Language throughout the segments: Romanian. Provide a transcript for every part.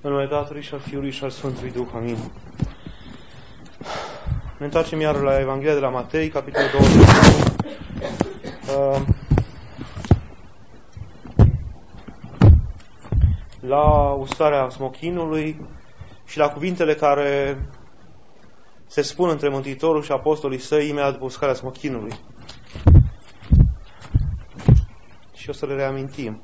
În numele Tatălui și al Fiului și al Sfântului Duh. Amin. Ne întoarcem iar la Evanghelia de la Matei, capitolul 21. La uscarea smochinului și la cuvintele care se spun între Mântuitorul și apostolii săi imediat după uscarea smochinului. Și o să le reamintim.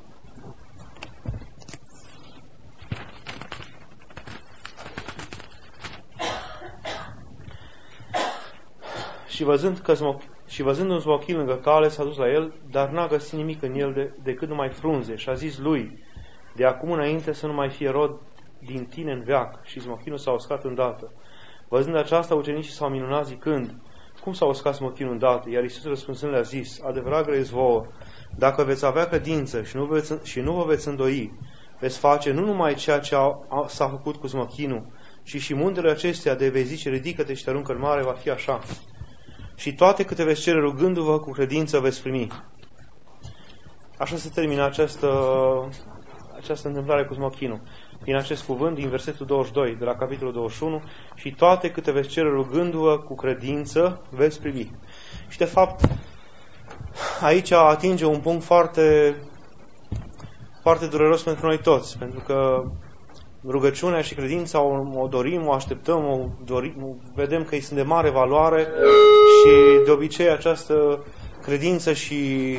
Și văzând un smochin lângă cale, s-a dus la el, dar n-a găsit nimic în el decât numai frunze. Și a zis lui: de acum înainte să nu mai fie rod din tine în veac. Și smochinul s-a uscat îndată. Văzând aceasta, ucenicii s-au minunat zicând: cum s-a uscat smochinul îndată? Iar Iisus răspunzând le-a zis: adevărat grăiesc vouă, dacă veți avea credință și nu vă veți îndoi, veți face nu numai ceea ce s-a făcut cu smochinul, ci și muntele acestea de vei zice: ridică-te și te aruncă în mare, va fi așa. Și toate câte veți cere rugându-vă cu credință veți primi. Așa se termină această întâmplare cu smochinul. Din acest cuvânt, din versetul 22, de la capitolul 21, și toate câte veți cere rugându-vă cu credință veți primi. Și de fapt, aici atinge un punct foarte, foarte dureros pentru noi toți, pentru că rugăciunea și credința o dorim, o așteptăm, vedem că îi sunt de mare valoare și de obicei această credință și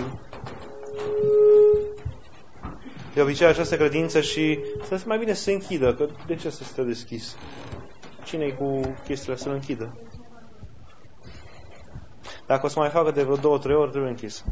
să mai bine să se închidă, că de ce să stă deschis? Cine-i cu chestiile să-l închidă? Dacă o să mai facă de vreo 2-3 ori, trebuie închis.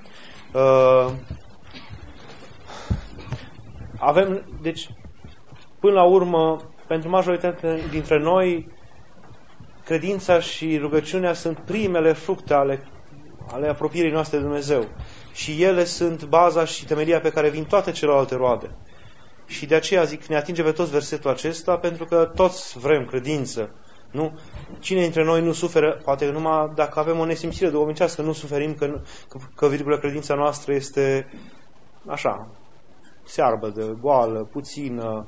Deci, până la urmă, pentru majoritatea dintre noi, credința și rugăciunea sunt primele fructe ale apropierii noastre de Dumnezeu. Și ele sunt baza și temelia pe care vin toate celelalte roade. Și de aceea zic, ne atinge pe toți versetul acesta, pentru că toți vrem credință. Nu? Cine dintre noi nu suferă, poate numai dacă avem o nesimțire duhovnicească, nu suferim că credința noastră este așa, searbă, de goală, puțină,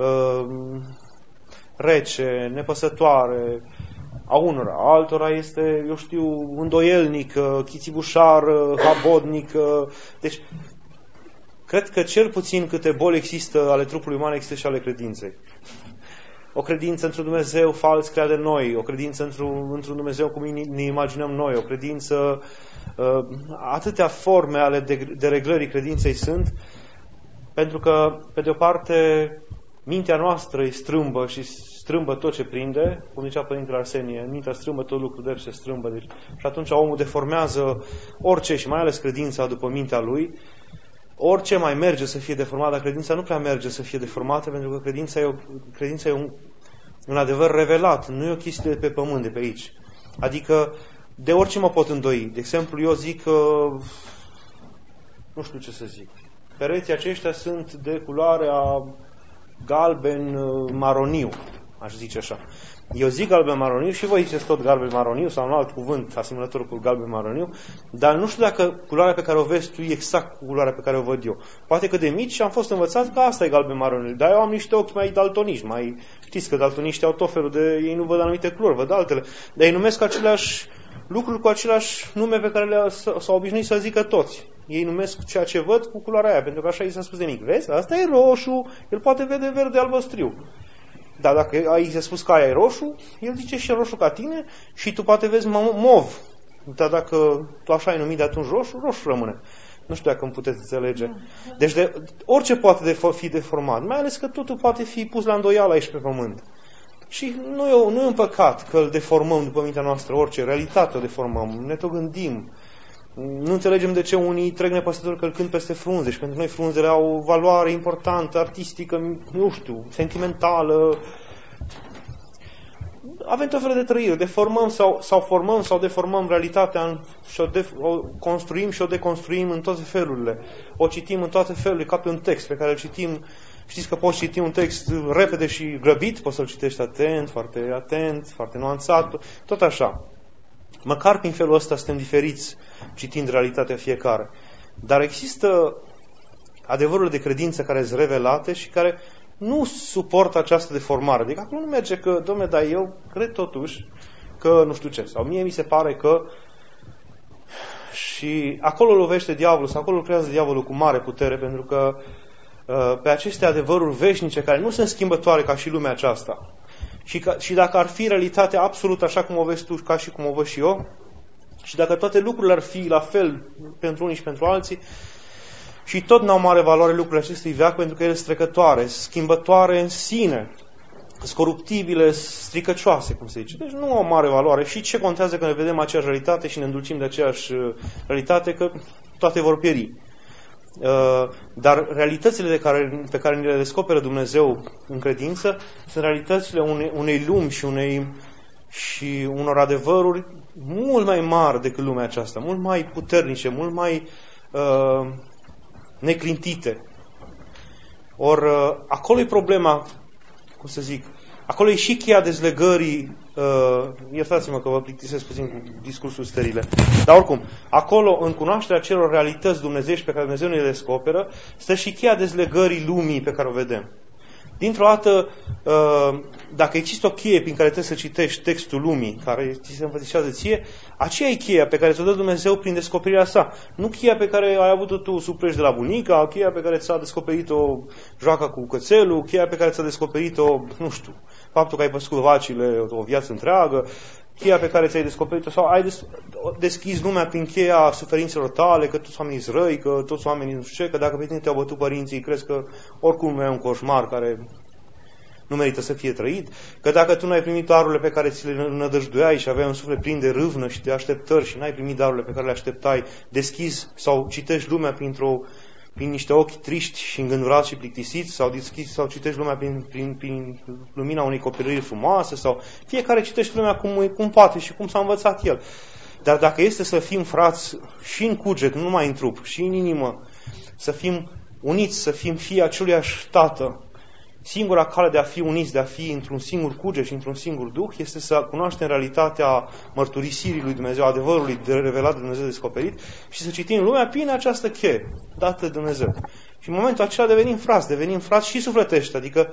rece, nepăsătoare, a unora, altora este, eu știu, îndoielnică, chițibușară, habodnică. Deci, cred că cel puțin câte boli există ale trupului uman, există și ale credinței. O credință într-un Dumnezeu fals creat de noi, o credință într-un Dumnezeu cum ne imaginăm noi, o credință, atâtea forme ale dereglării credinței sunt, pentru că, pe de o parte, mintea noastră e strâmbă și strâmbă tot ce prinde, cum zicea Părintele Arsenie, mintea strâmbă tot lucru drept se strâmbă. Deci, și atunci omul deformează orice și mai ales credința după mintea lui. Orice mai merge să fie deformat, dar credința nu prea merge să fie deformată, pentru că credința e un adevăr revelat, nu e o chestie de pe pământ, de pe aici. Adică, de orice mă pot îndoi. De exemplu, eu zic că, nu știu ce să zic, pereții aceștia sunt de culoarea galben maroniu, aș zice așa. Eu zic galben maroniu și voi ziceți tot galben maroniu sau un alt cuvânt asemănător cu galben maroniu, dar nu știu dacă culoarea pe care o vezi tu e exact cu culoarea pe care o văd eu. Poate că de mici am fost învățat că asta e galben maroniu, dar eu am niște ochi mai daltoniști, știți că daltoniștii au tot felul de, ei nu văd anumite culori, văd altele, dar ei numesc aceleași lucruri cu același nume pe care s-au obișnuit să zică toți. Ei numesc ceea ce văd cu culoarea aia, pentru că așa i s-a spus de mic. Vezi? Asta e roșu, el poate vede verde albăstriu. Dar dacă ai s-a spus că aia e roșu, el zice și roșu ca tine și tu poate vezi mov. Dar dacă tu așa ai numit de atunci roșu, roșu rămâne. Nu știu dacă îmi puteți înțelege. Deci orice poate fi deformat, mai ales că totul poate fi pus la îndoială aici pe pământ. Și nu e un păcat că îl deformăm după mintea noastră, orice realitate o deformăm, ne tot gândim. Nu înțelegem de ce unii trec nepăsători călcând peste frunze și pentru noi frunzele au o valoare importantă, artistică, nu știu, sentimentală. Avem tot felul de trăiri, deformăm sau formăm sau deformăm realitatea și o construim și o deconstruim în toate felurile. O citim în toate felurile, ca pe un text pe care îl citim. Știți că poți citi un text repede și grăbit, poți să-l citești atent, foarte nuanțat, tot așa. Măcar prin felul ăsta suntem diferiți citind realitatea fiecare. Dar există adevărurile de credință care sunt revelate și care nu suportă această deformare. Adică acolo nu merge că, dom'le, dar eu cred totuși că nu știu ce. Sau mie mi se pare că... Și acolo lovește diavolul, sau acolo lucrează diavolul cu mare putere, pentru că pe aceste adevăruri veșnice, care nu sunt schimbătoare ca și lumea aceasta, și dacă ar fi realitatea absolut așa cum o vezi tu, ca și cum o văd și eu, și dacă toate lucrurile ar fi la fel pentru unii și pentru alții, și tot n-au mare valoare lucrurile acestui veac, pentru că ele sunt trecătoare, schimbătoare în sine, coruptibile, stricăcioase, cum se zice. Deci nu au mare valoare. Și ce contează când ne vedem aceeași realitate și ne îndulcim de aceeași realitate, că toate vor pieri. Dar realitățile pe care ni le descoperă Dumnezeu în credință sunt realitățile unei lumi și unor adevăruri mult mai mari decât lumea aceasta, mult mai puternice, mult mai neclintite. Ori acolo e problema, cum să zic, acolo e și cheia dezlegării, iertați-mă că vă plictisesc puțin cu discursul sterile, dar oricum, acolo, în cunoașterea celor realități dumnezeiești pe care Dumnezeu ne le descoperă, stă și cheia dezlegării lumii pe care o vedem. Dintr-o dată, dacă există o cheie prin care trebuie să citești textul lumii, care ți se înfățișează ție, aceea e cheia pe care ți-o dă Dumnezeu prin descoperirea sa. Nu cheia pe care ai avut-o tu sub preș de la bunica, cheia pe care ți-a descoperit-o joaca cu cățelul, cheia pe care ți-a descoperit-o, nu știu, faptul că ai păscut vacile o viață întreagă, cheia pe care ți-ai descoperit-o, sau ai deschis lumea prin cheia suferințelor tale, că toți oamenii sunt răi, că toți oamenii nu știu ce, că dacă pe tine te-au bătut părinții, crezi că oricum nu e un coșmar care nu merită să fie trăit, că dacă tu n-ai primit darurile pe care ți le nădăjduiai și aveai un suflet plin de râvnă și de așteptări și n-ai primit darurile pe care le așteptai, deschizi sau citești lumea prin niște ochi triști și îngânurați și plictisiți, sau citești lumea prin lumina unei copilării frumoase, sau fiecare citește lumea cum poate și cum s-a învățat el. Dar dacă este să fim frați și în cuget, nu numai în trup, și în inimă, să fim uniți, să fim fii aceluiași Tată, singura cale de a fi uniți, de a fi într-un singur cuget și într-un singur duh, este să cunoaștem realitatea mărturisirii lui Dumnezeu, adevărului revelat de Dumnezeu descoperit și să citim lumea prin această cheie dată de Dumnezeu. Și în momentul acela devenim frați și sufletești, adică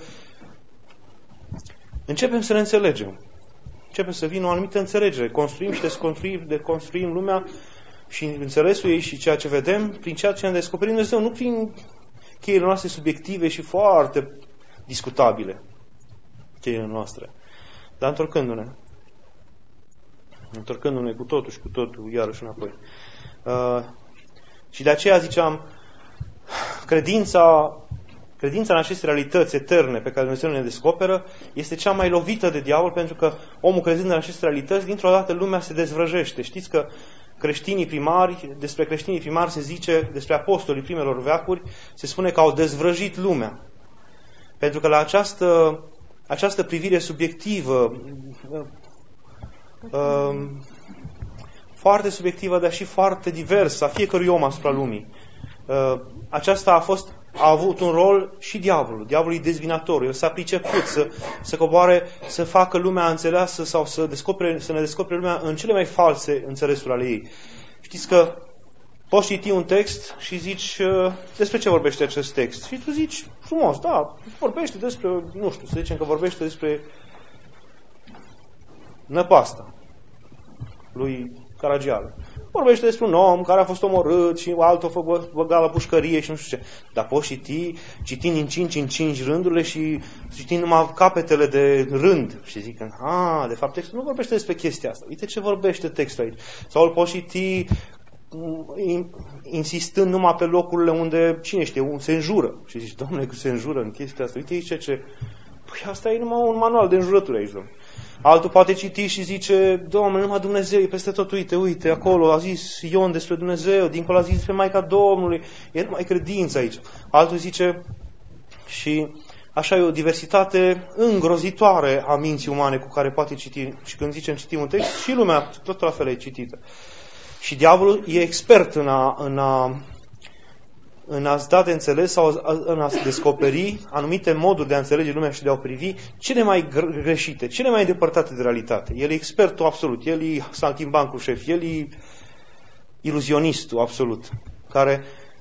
începem să ne înțelegem. Începe să vină o anumită înțelegere. Construim și deconstruim lumea și înțelesul ei și ceea ce vedem prin ceea ce ne descoperim Dumnezeu, nu prin cheile noastre subiective și foarte discutabile, cheile noastre. Dar întorcându-ne cu totul și cu totul, iarăși înapoi. Și de aceea ziceam, credința în aceste realități eterne pe care Dumnezeu ne descoperă este cea mai lovită de diavol, pentru că omul crezând în aceste realități, dintr-o dată lumea se dezvrăjește. Știți că despre creștinii primari se zice, despre apostolii primelor veacuri, se spune că au dezvrăjit lumea. Pentru că la această privire subiectivă, foarte subiectivă, dar și foarte diversă a fiecărui om asupra lumii, aceasta a avut un rol și diavolul. Diavolul e dezvinator. El s-a priceput să coboare, să facă lumea înțeleasă sau să ne descopere lumea în cele mai false înțelesuri ale ei. Știți că poți citi un text și zici despre ce vorbește acest text. Și tu zici, frumos, da, vorbește despre, nu știu, să zicem că vorbește despre năpasta lui Caragiale. Vorbește despre un om care a fost omorât și altul a băgat la pușcărie și nu știu ce. Dar poți citind din 5 în 5 rândurile și citind numai capetele de rând. Și zic, de fapt textul nu vorbește despre chestia asta. Uite ce vorbește textul aici. Sau îl poți citi insistând numai pe locurile unde, cine știe, se înjură. Și zici, Doamne, că se înjură în chestia asta. Uite aici ce... Păi asta e numai un manual de înjurături aici, Doamne. Altul poate citi și zice, Doamne, numai Dumnezeu e peste tot, uite, acolo a zis Ion despre Dumnezeu, dincolo a zis despre Maica Domnului, e numai credință aici. Altul zice, și așa e o diversitate îngrozitoare a minții umane cu care poate citi, și când zicem citim un text, și lumea tot la fel e citită. Și diavolul e expert în a-ți da de înțeles sau în a-ți descoperi anumite moduri de a înțelege lumea și de a o privi cele mai greșite, cele mai îndepărtate de realitate. El e expertul absolut, el e saltimbancul șef, el e iluzionistul absolut, care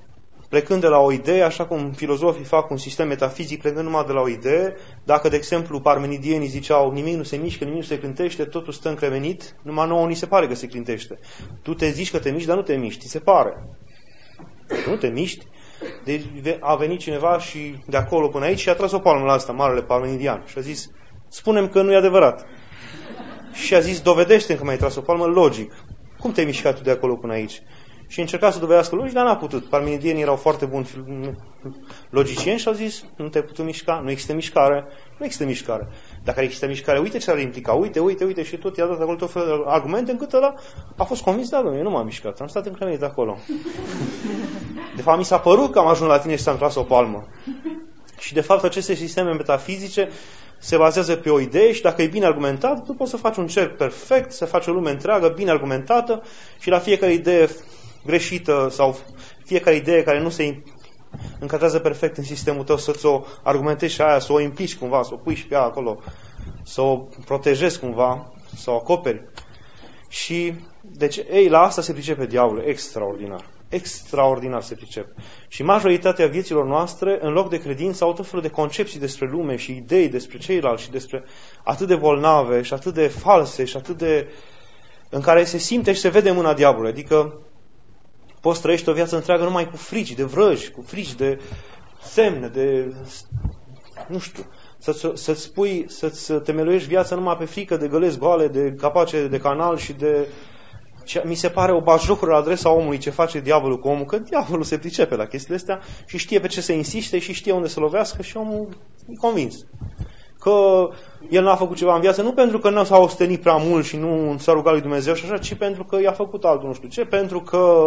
plecând de la o idee, așa cum filozofii fac un sistem metafizic, plecând numai de la o idee, dacă, de exemplu, parmenidienii ziceau nimic nu se mișcă, nimic nu se clintește, totul stă încremenit, numai nouă ni se pare că se clintește. Tu te zici că te miști, dar nu te miști, ți se pare. Nu te miști. Deci a venit cineva și de acolo până aici și a tras o palmă la asta, marele parmenidian, și a zis, spune-mi că nu e adevărat. Și a zis, dovedește-mi că mi-ai tras o palmă, logic. Cum te-ai mișcat tu de acolo până aici? Și încerca să dovedească logic, dar n-a putut. Parmenidienii erau foarte buni logicieni și au zis, nu te-ai putut mișca, nu există mișcare, nu există mișcare. Dacă există mișcare, uite ce ar implica, uite și tot i-a dat acolo tot felul de argumente, încât ăla a fost convins, da, eu nu m-am mișcat, am stat încremenit acolo. De fapt, mi s-a părut că am ajuns la tine și ți-am tras o palmă. Și de fapt, aceste sisteme metafizice se bazează pe o idee și dacă e bine argumentat, tu poți să faci un cerc perfect, să faci o lume întreagă, bine argumentată și la fiecare idee greșită sau fiecare idee care nu se încadrează perfect în sistemul tău, să ți-o argumentezi și aia, să o implici cumva, să o pui și pe aia acolo, să o protejezi cumva, să o acoperi. Și, deci, la asta se pricepe diavolul, extraordinar. Extraordinar se pricepe. Și majoritatea vieților noastre, în loc de credință, au tot felul de concepții despre lume și idei despre ceilalți și despre atât de bolnave și atât de false și atât de... în care se simte și se vede mâna diavolului. Adică poți trăiești o viață întreagă numai cu frici de vrăji, cu frici de semne, de... nu știu, să-ți temeluiești viața numai pe frică de gălezi goale, de capace de canal și de... Mi se pare o batjocură la adresa omului ce face diavolul cu omul, că diavolul se pricepe la chestiile astea și știe pe ce se insiste și știe unde să lovească și omul e convins că el n-a făcut ceva în viață, nu pentru că nu s-a ostenit prea mult și nu s-a rugat lui Dumnezeu și așa, ci pentru că i-a făcut altul nu știu ce, pentru că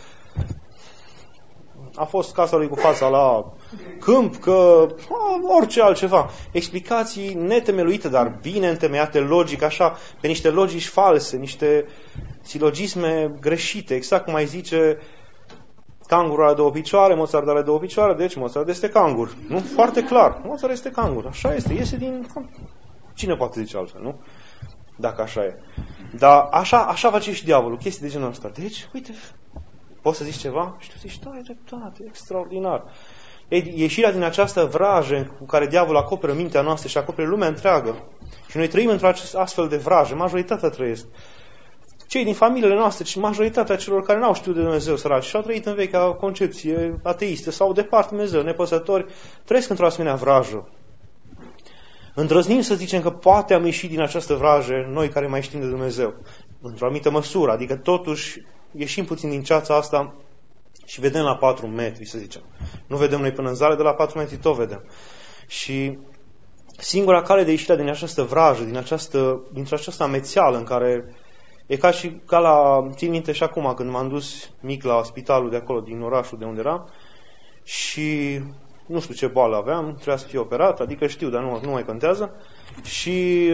a fost casa lui cu fața la câmp, că orice altceva. Explicații netemeluite, dar bine întemeiate logic, așa, pe niște logici false, niște silogisme greșite, exact cum ai zice cangurul are două picioare, Mozart are două picioare, deci Mozart este cangur. Nu? Foarte clar. Mozart este cangur. Așa este. Iese din... Cine poate zice altfel, nu? Dacă așa e. Dar așa face și diavolul. Chestii de genul ăsta. Deci, uite, poți să zici ceva? Și tu zici, da, e dreptate, extraordinar. Ei, ieșirea din această vrajă cu care diavolul acoperă mintea noastră și acoperă lumea întreagă. Și noi trăim într-o astfel de vrajă. Majoritatea trăiesc. Cei din familiile noastre și majoritatea celor care n-au știut de Dumnezeu săraci și au trăit în vechea concepție ateistă sau departe Dumnezeu, nepăsători, trăiesc într-o asemenea vrajă. Îndrăznim să zicem că poate am ieșit din această vrajă noi care mai știm de Dumnezeu. Într-o anumită măsură, adică totuși ieșim puțin din ceața asta și vedem la 4 metri, să zicem. Nu vedem noi până în zare, de la 4 metri tot vedem. Și singura cale de ieșire din această vrajă, dintr-o această amețeală în care... E ca la, țin minte și acum când m-am dus mic la spitalul de acolo, din orașul de unde eram și nu știu ce boală aveam, trebuia să fie operat, adică știu, dar nu mai contează și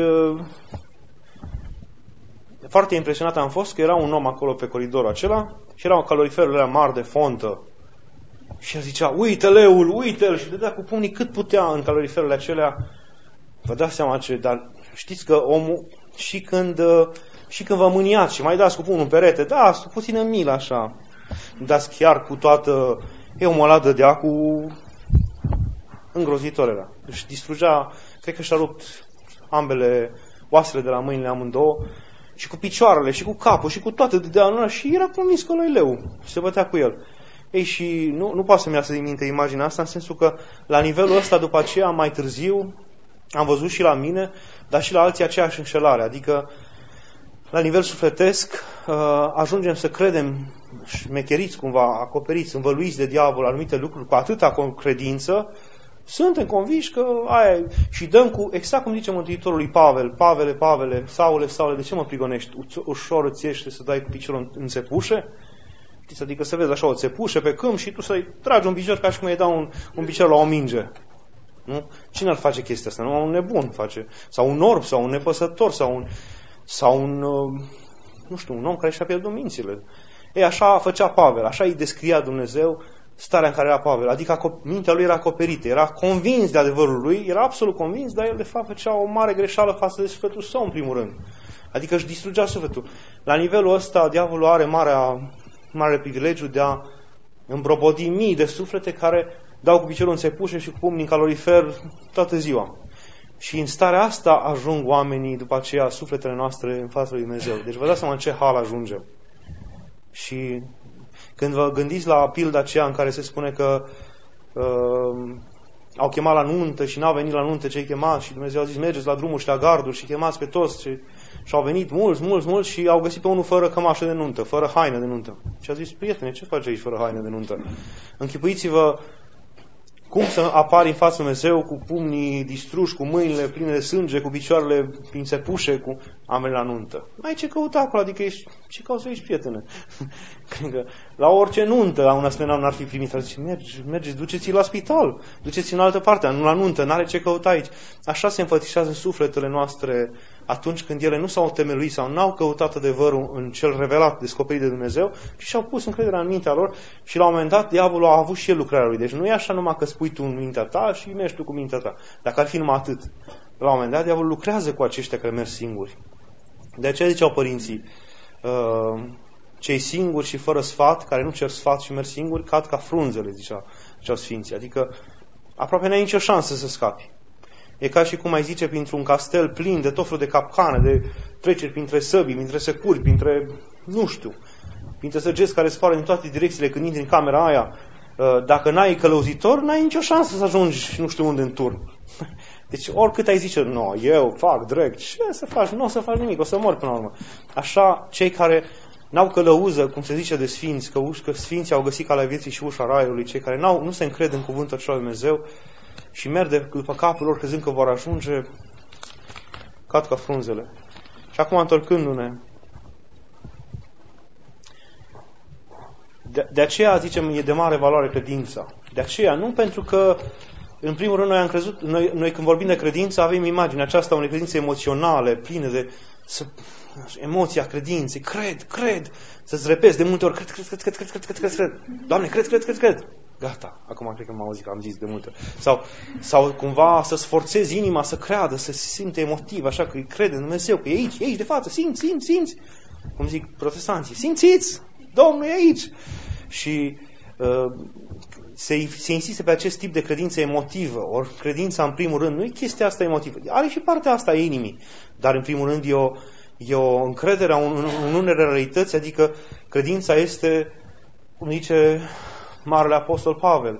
foarte impresionat am fost că era un om acolo pe coridorul acela și erau caloriferurile alea mari de fontă și el zicea, uite leul, uite-l și dădea cu pumnii cât putea în caloriferurile acelea. Vă dați seama ce, dar știți că omul și când vă mâniați și mai dați cu pumnul în perete, da, cu puțină milă așa, dați chiar cu toată, omul ăla dădea cu îngrozitor era. Își distrugea, cred că și-a rupt ambele oasele de la mâinile amândouă și cu picioarele și cu capul și cu toate dădea în ăla și era convins că ăla-i leu și se bătea cu el. Ei, și nu poate să-mi iasă din minte imaginea asta, în sensul că la nivelul ăsta, după aceea, mai târziu, am văzut și la mine, dar și la alții aceeași înșelare. Adică, la nivel sufletesc, ajungem să credem, șmecheriți cumva, acoperiți, învăluiți de diavol anumite lucruri cu atâta credință, suntem conviși că aia și dăm cu, exact cum zice Mântuitorul lui Pavel, Pavele, Saule, de ce mă prigonești? Ușor îți iește să dai cu piciorul în țepușe? Adică să vezi așa o țepușă pe câmp și tu să-i tragi un picior ca și cum îi dau un picior la o minge. Nu? Cine ar face chestia asta? Nu, un nebun face. Sau un orb, sau un nepăsător, sau un nu știu, un om care și-a pierdut mințile. Ei, așa făcea Pavel, așa îi descria Dumnezeu starea în care era Pavel. Adică mintea lui era acoperită, era convins de adevărul lui, era absolut convins, dar el de fapt făcea o mare greșeală față de sufletul său în primul rând. Adică își distrugea sufletul. La nivelul ăsta, diavolul are mare privilegiu de a îmbrobodi mii de suflete care dau cu piciorul în țepușe și cu pumnii în calorifer toată ziua. Și în starea asta ajung oamenii, după aceea, sufletele noastre în fața lui Dumnezeu. Deci vă dați seama în ce hal ajungem. Și când vă gândiți la pilda aceea în care se spune că au chemat la nuntă și n-au venit la nuntă cei chemați și Dumnezeu a zis mergeți la drumul și la garduri și chemați pe toți și au venit mulți și au găsit pe unul fără cămașă de nuntă, fără haină de nuntă. Și a zis, prietene, ce faci aici fără haină de nuntă? Închipuiți-vă cum să apari în fața Dumnezeu cu pumnii distruși, cu mâinile pline de sânge, cu picioarele prin țepușe, cu amele la nuntă. N-ai ce căuta acolo, adică ești, ce cauți aici, prietene? Cred că la orice nuntă la un asemenea n-ar fi primit. Zice, mergeți, duceți-i la spital, duceți-i în altă parte, nu la nuntă, n-are ce căuta aici. Așa se înfățișează sufletele noastre atunci când ele nu s-au temeluit sau n-au căutat adevărul în cel revelat, descoperit de Dumnezeu, ci și-au pus încrederea în mintea lor și la un moment dat diavolul a avut și el lucrarea lui. Deci nu e așa numai că spui tu în mintea ta și mergi tu cu mintea ta. Dacă ar fi numai atât. La un moment dat diavolul lucrează cu aceștia care merg singuri. De aceea ziceau părinții, cei singuri și fără sfat, care nu cer sfat și merg singuri, cad ca frunzele, ziceau sfinții. Adică aproape n-ai nicio șansă să scapi. E ca și cum ai zice printr-un castel plin de tot felul de capcane, de treceri printre săbii, printre securi, printre săgeți care spară din toate direcțiile când intri în camera aia. Dacă n-ai călăuzitor, n-ai nicio șansă să ajungi nu știu unde în turn. Deci oricât ai zice, eu fac drept, ce să faci? Nu o să faci nimic, o să mor până la urmă. Așa, cei care n-au călăuză, cum se zice de sfinți, că sfinții au găsit calea vieții și ușa raiului, cei care nu se încred în cuvântul acela de Dumnezeu și merg după capul lor crezând că vor ajunge, cad ca frunzele. Și acum, întorcându-ne, de aceea, zicem, e de mare valoare credința. De aceea, nu pentru că, în primul rând, noi am crezut, noi când vorbim de credință, avem imaginea aceasta unei credințe emoționale, pline de emoția credinței. Cred. Să-ți repezi de multe ori, cred. Doamne, cred. Gata, acum cred că m-am auzit că am zis de multe ori. Sau cumva să-ți forțezi inima să creadă, să se simte emotiv, așa că îi crede în Dumnezeu, că e aici de față, simți. Cum zic protestanții, simțiți, Domnul e aici. Și se insistă pe acest tip de credință emotivă. Ori credința, în primul rând, nu e chestia asta emotivă. Are și partea asta a inimii. Dar, în primul rând, e o încredere în unele realități, adică credința este, cum zice Marele Apostol Pavel,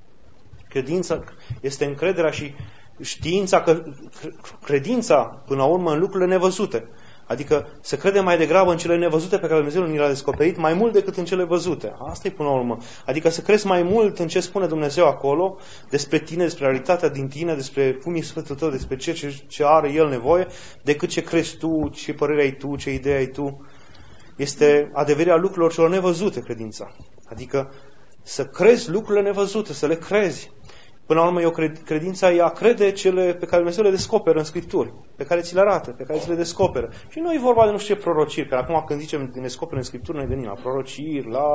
credința este încrederea și știința că credința, până la urmă, în lucrurile nevăzute. Adică să credem mai degrabă în cele nevăzute pe care Dumnezeu ni le-a descoperit mai mult decât în cele văzute. Asta e până la urmă. Adică să crezi mai mult în ce spune Dumnezeu acolo, despre tine, despre realitatea din tine, despre cum e sufletul tău, despre ce are El nevoie, decât ce crezi tu, ce părere ai tu, ce idee ai tu. Este adeverirea lucrurilor celor nevăzute, credința. Adică să crezi lucrurile nevăzute, să le crezi. Până la urmă, credința ea crede cele pe care Dumnezeu le descoperă în Scripturi, pe care ți le arată, pe care ți le descoperă. Și nu e vorba de nu știu ce prorociri, că acum când zicem ne descoperă în Scripturi, ne gândim la prorociri, la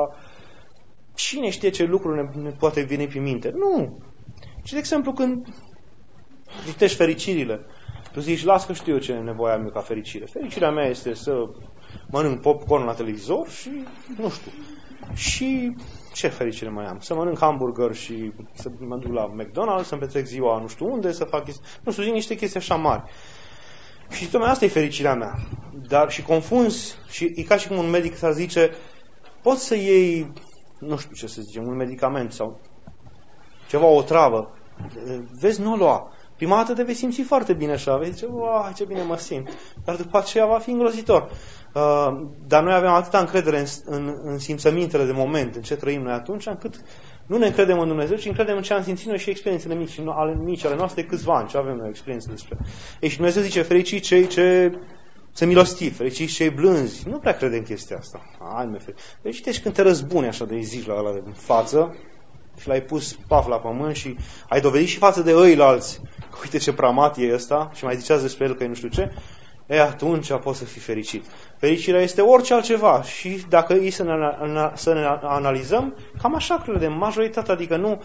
cine știe ce lucruri ne poate veni pe minte. Nu! Și de exemplu când citești fericirile, tu zici, las că știu eu ce nevoie am eu ca fericire. Fericirea mea este să mănânc popcorn la televizor și nu știu. Și ce fericire mai am? Să mănânc hamburger și să mă duc la McDonald's, să-mi petrec ziua nu știu unde, să fac nu știu, niște chestii așa mari. Și tocmai asta e fericirea mea. Dar și confunzi, și e ca și cum un medic să zice, poți să iei, nu știu ce să zicem, un medicament sau ceva, o travă. Vezi, nu o lua. Prima dată te vei simți foarte bine așa, vei zice, ce bine mă simt. Dar după aceea va fi îngrozitor. Dar noi avem atâta încredere în simțămintele de moment, în ce trăim noi atunci, încât nu ne încredem în Dumnezeu, ci încredem în ce am simțit noi și experiențele mici ale noastre de câțiva ani, ce avem noi experiențe despre. Ei, și Dumnezeu zice, fericiți cei ce se milostivi, fericiți cei blânzi. Nu prea crede în chestia asta. Fericiți când te răzbuni așa de zici la ăla de față și l-ai pus paf la pământ și ai dovedit și față de ăilalți, uite ce pramat e ăsta și mai ziceați despre el că e nu știu ce, atunci poți să fii fericit. Fericirea este orice altceva și dacă e să ne analizăm, cam așa credem, majoritatea, adică nu,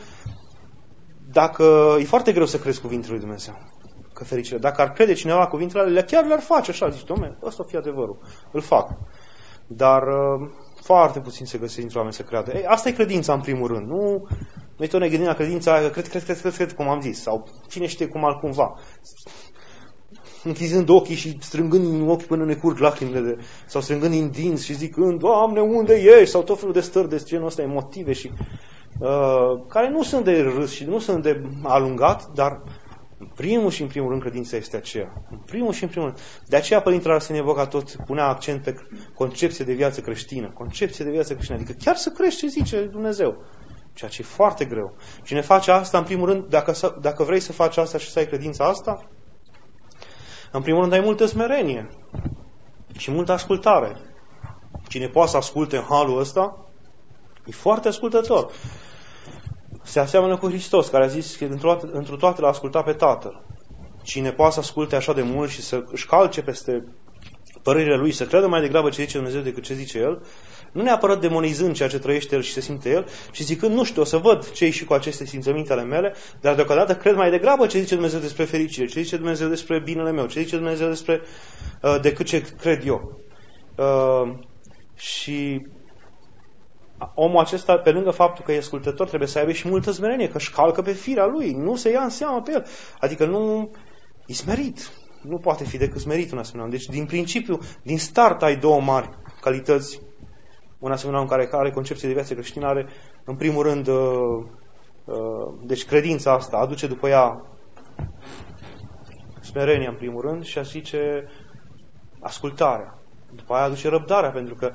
dacă e foarte greu să crezi cuvintele lui Dumnezeu, că fericirea, dacă ar crede cineva cuvintele alea, chiar le-ar face așa, zici, dom'le, ăsta o fi adevărul, îl fac. Dar foarte puțin se găsesc dintre oameni să creadă. Ei, asta e credința în primul rând. Nu, noi tot ne gândim la credința aia, că cred, cum am zis. Sau cine știe cum altcumva. Închizând ochii și strângând din ochi până ne curg lacrimile, sau strângând din dinți și zicând, Doamne, unde ești? Sau tot felul de stări de genul ăsta emotive și care nu sunt de râs și nu sunt de alungat, dar în primul rând credința este aceea. În primul rând. De aceea Părintele Arsenie Evoca tot punea accent pe concepție de viață creștină. Concepție de viață creștină. Adică chiar să crești ce zice Dumnezeu. Ceea ce e foarte greu. Cine face asta, în primul rând, dacă vrei să faci asta și să ai credința asta, în primul rând ai multă smerenie și multă ascultare. Cine poate să asculte în halul ăsta, e foarte ascultător. Se aseamănă cu Hristos, care a zis că întru toate l-a ascultat pe Tatăl. Cine poate să asculte așa de mult și să își calce peste părerile lui, să creadă mai degrabă ce zice Dumnezeu decât ce zice El, nu neapărat demonizând ceea ce trăiește El și se simte El, și zicând, nu știu, o să văd ce-i și cu aceste simțăminte ale mele, dar deocamdată cred mai degrabă ce zice Dumnezeu despre fericire, ce zice Dumnezeu despre binele meu, ce zice Dumnezeu despre decât ce cred eu. Și omul acesta, pe lângă faptul că e ascultător, trebuie să aibă și multă smerenie, că își calcă pe firea lui, nu se ia în seamă pe el. Adică nu e smerit. Nu poate fi decât smerit un asemenea om. Deci, din principiu, din start ai două mari calități. Un asemenea om care are concepție de viață creștină are, în primul rând, deci credința asta aduce după ea smerenia, în primul rând, și a zice ascultarea. După aia aduce răbdarea, pentru că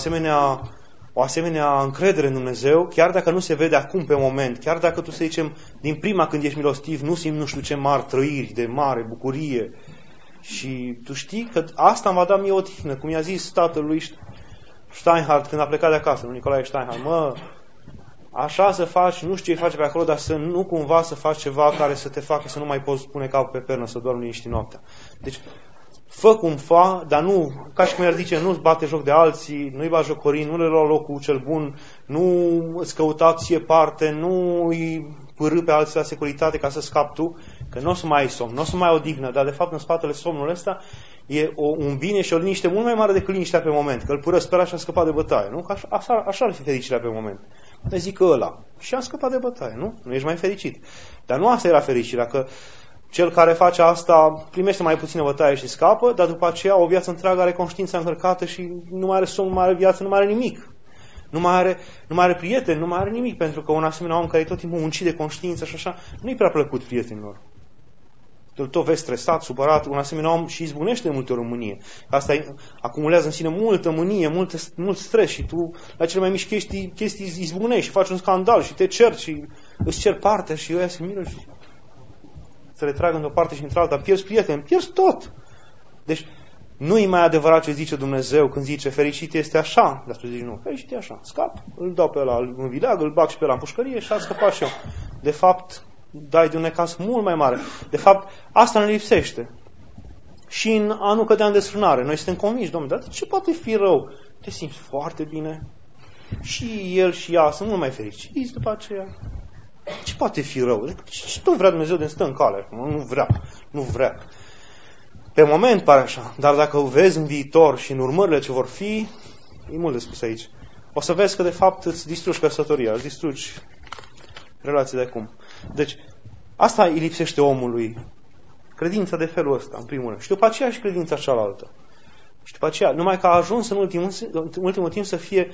o asemenea încredere în Dumnezeu, chiar dacă nu se vede acum pe moment, chiar dacă tu, să zicem, din prima când ești milostiv, nu simți nu știu ce mari trăiri de mare bucurie, și tu știi că asta îmi va da mie o tihnă, cum i-a zis tatălui Steinhardt când a plecat de acasă, lui Nicolae Steinhardt, așa să faci, nu știu ce faci pe acolo, dar să nu cumva să faci ceva care să te facă să nu mai poți pune capul pe pernă, să dormi liniștit noaptea. Deci, fă cum fa, dar nu, ca și cum i-ar zice, nu-ți bate joc de alții, nu-i batjocori, nu le lua locul cel bun, nu îți căuta ție parte, nu îi pârâ pe alții la securitate ca să scapi tu, că nu o să mai ai somn, nu o să mai ai odihnă, dar de fapt în spatele somnului ăsta e un bine și o liniște mult mai mare decât liniștea pe moment, că îl pură spera și a scăpat de bătaie, nu? Că așa ar fi fericirea pe moment. Ne zic că ăla, și a scăpat de bătaie, nu? Nu ești mai fericit. Dar nu asta era fericirea, că cel care face asta primește mai puțină bătaie și scapă, dar după aceea o viață întreagă are conștiința încărcată și nu mai are somn, nu mai are viață, nu mai are nimic. Nu mai are prieteni, nu mai are nimic, pentru că un asemenea om care e tot timpul muncit de conștiință și așa, nu-i prea plăcut prietenilor. Îl tot vezi stresat, supărat, un asemenea om și izbunește de multe ori în mânie. Asta acumulează în sine multă mânie, mult stres și tu la cele mai mici chestii izbunești și faci un scandal și te ceri și îți ceri partea și ăia se miră și să le tragă într-o parte și într-alta, pierzi prieteni, pierzi tot. Deci nu e mai adevărat ce zice Dumnezeu când zice fericit este așa, dar tu zici nu, fericit e așa, scap, îl dau pe ăla, îl învileag, îl bag și pe ăla în pușcărie și a scăpat și eu. De fapt, dai de un necaz mult mai mare. De fapt, asta ne lipsește. Și în anul cădea în desfrânare. Noi suntem convinși, Domnule, dar ce poate fi rău? Te simți foarte bine. Și el și ea sunt mult mai fericiți după aceea. Ce poate fi rău? Ce tot vrea Dumnezeu de stă în cale? Nu vrea. Pe moment pare așa, dar dacă o vezi în viitor și în urmările ce vor fi, e mult de spus aici. O să vezi că de fapt îți distrugi căsătoria, îți distrugi relația de acum. Deci, asta îi lipsește omului. Credința de felul ăsta, în primul rând. Și după aceea și credința cealaltă. Și după aceea, numai că a ajuns în ultimul timp să fie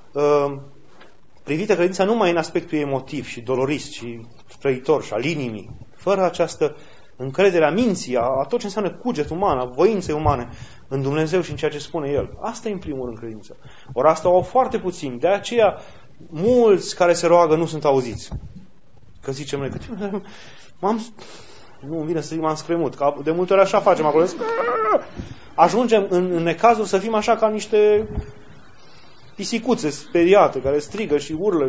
privită credința numai în aspectul emotiv și dolorist și trăitor și al inimii, fără această încredere a minții, a tot ce înseamnă cuget uman, a voinței umane în Dumnezeu și în ceea ce spune El. Asta e în primul rând credința. Ori asta o au foarte puțini. De aceea, mulți care se roagă nu sunt auziți. Că zicem noi, că nu îmi vine să zic, m-am scremut. Că de multe ori așa facem acolo. Ajungem în necazul să fim așa ca niște pisicuțe speriate, care strigă și urlă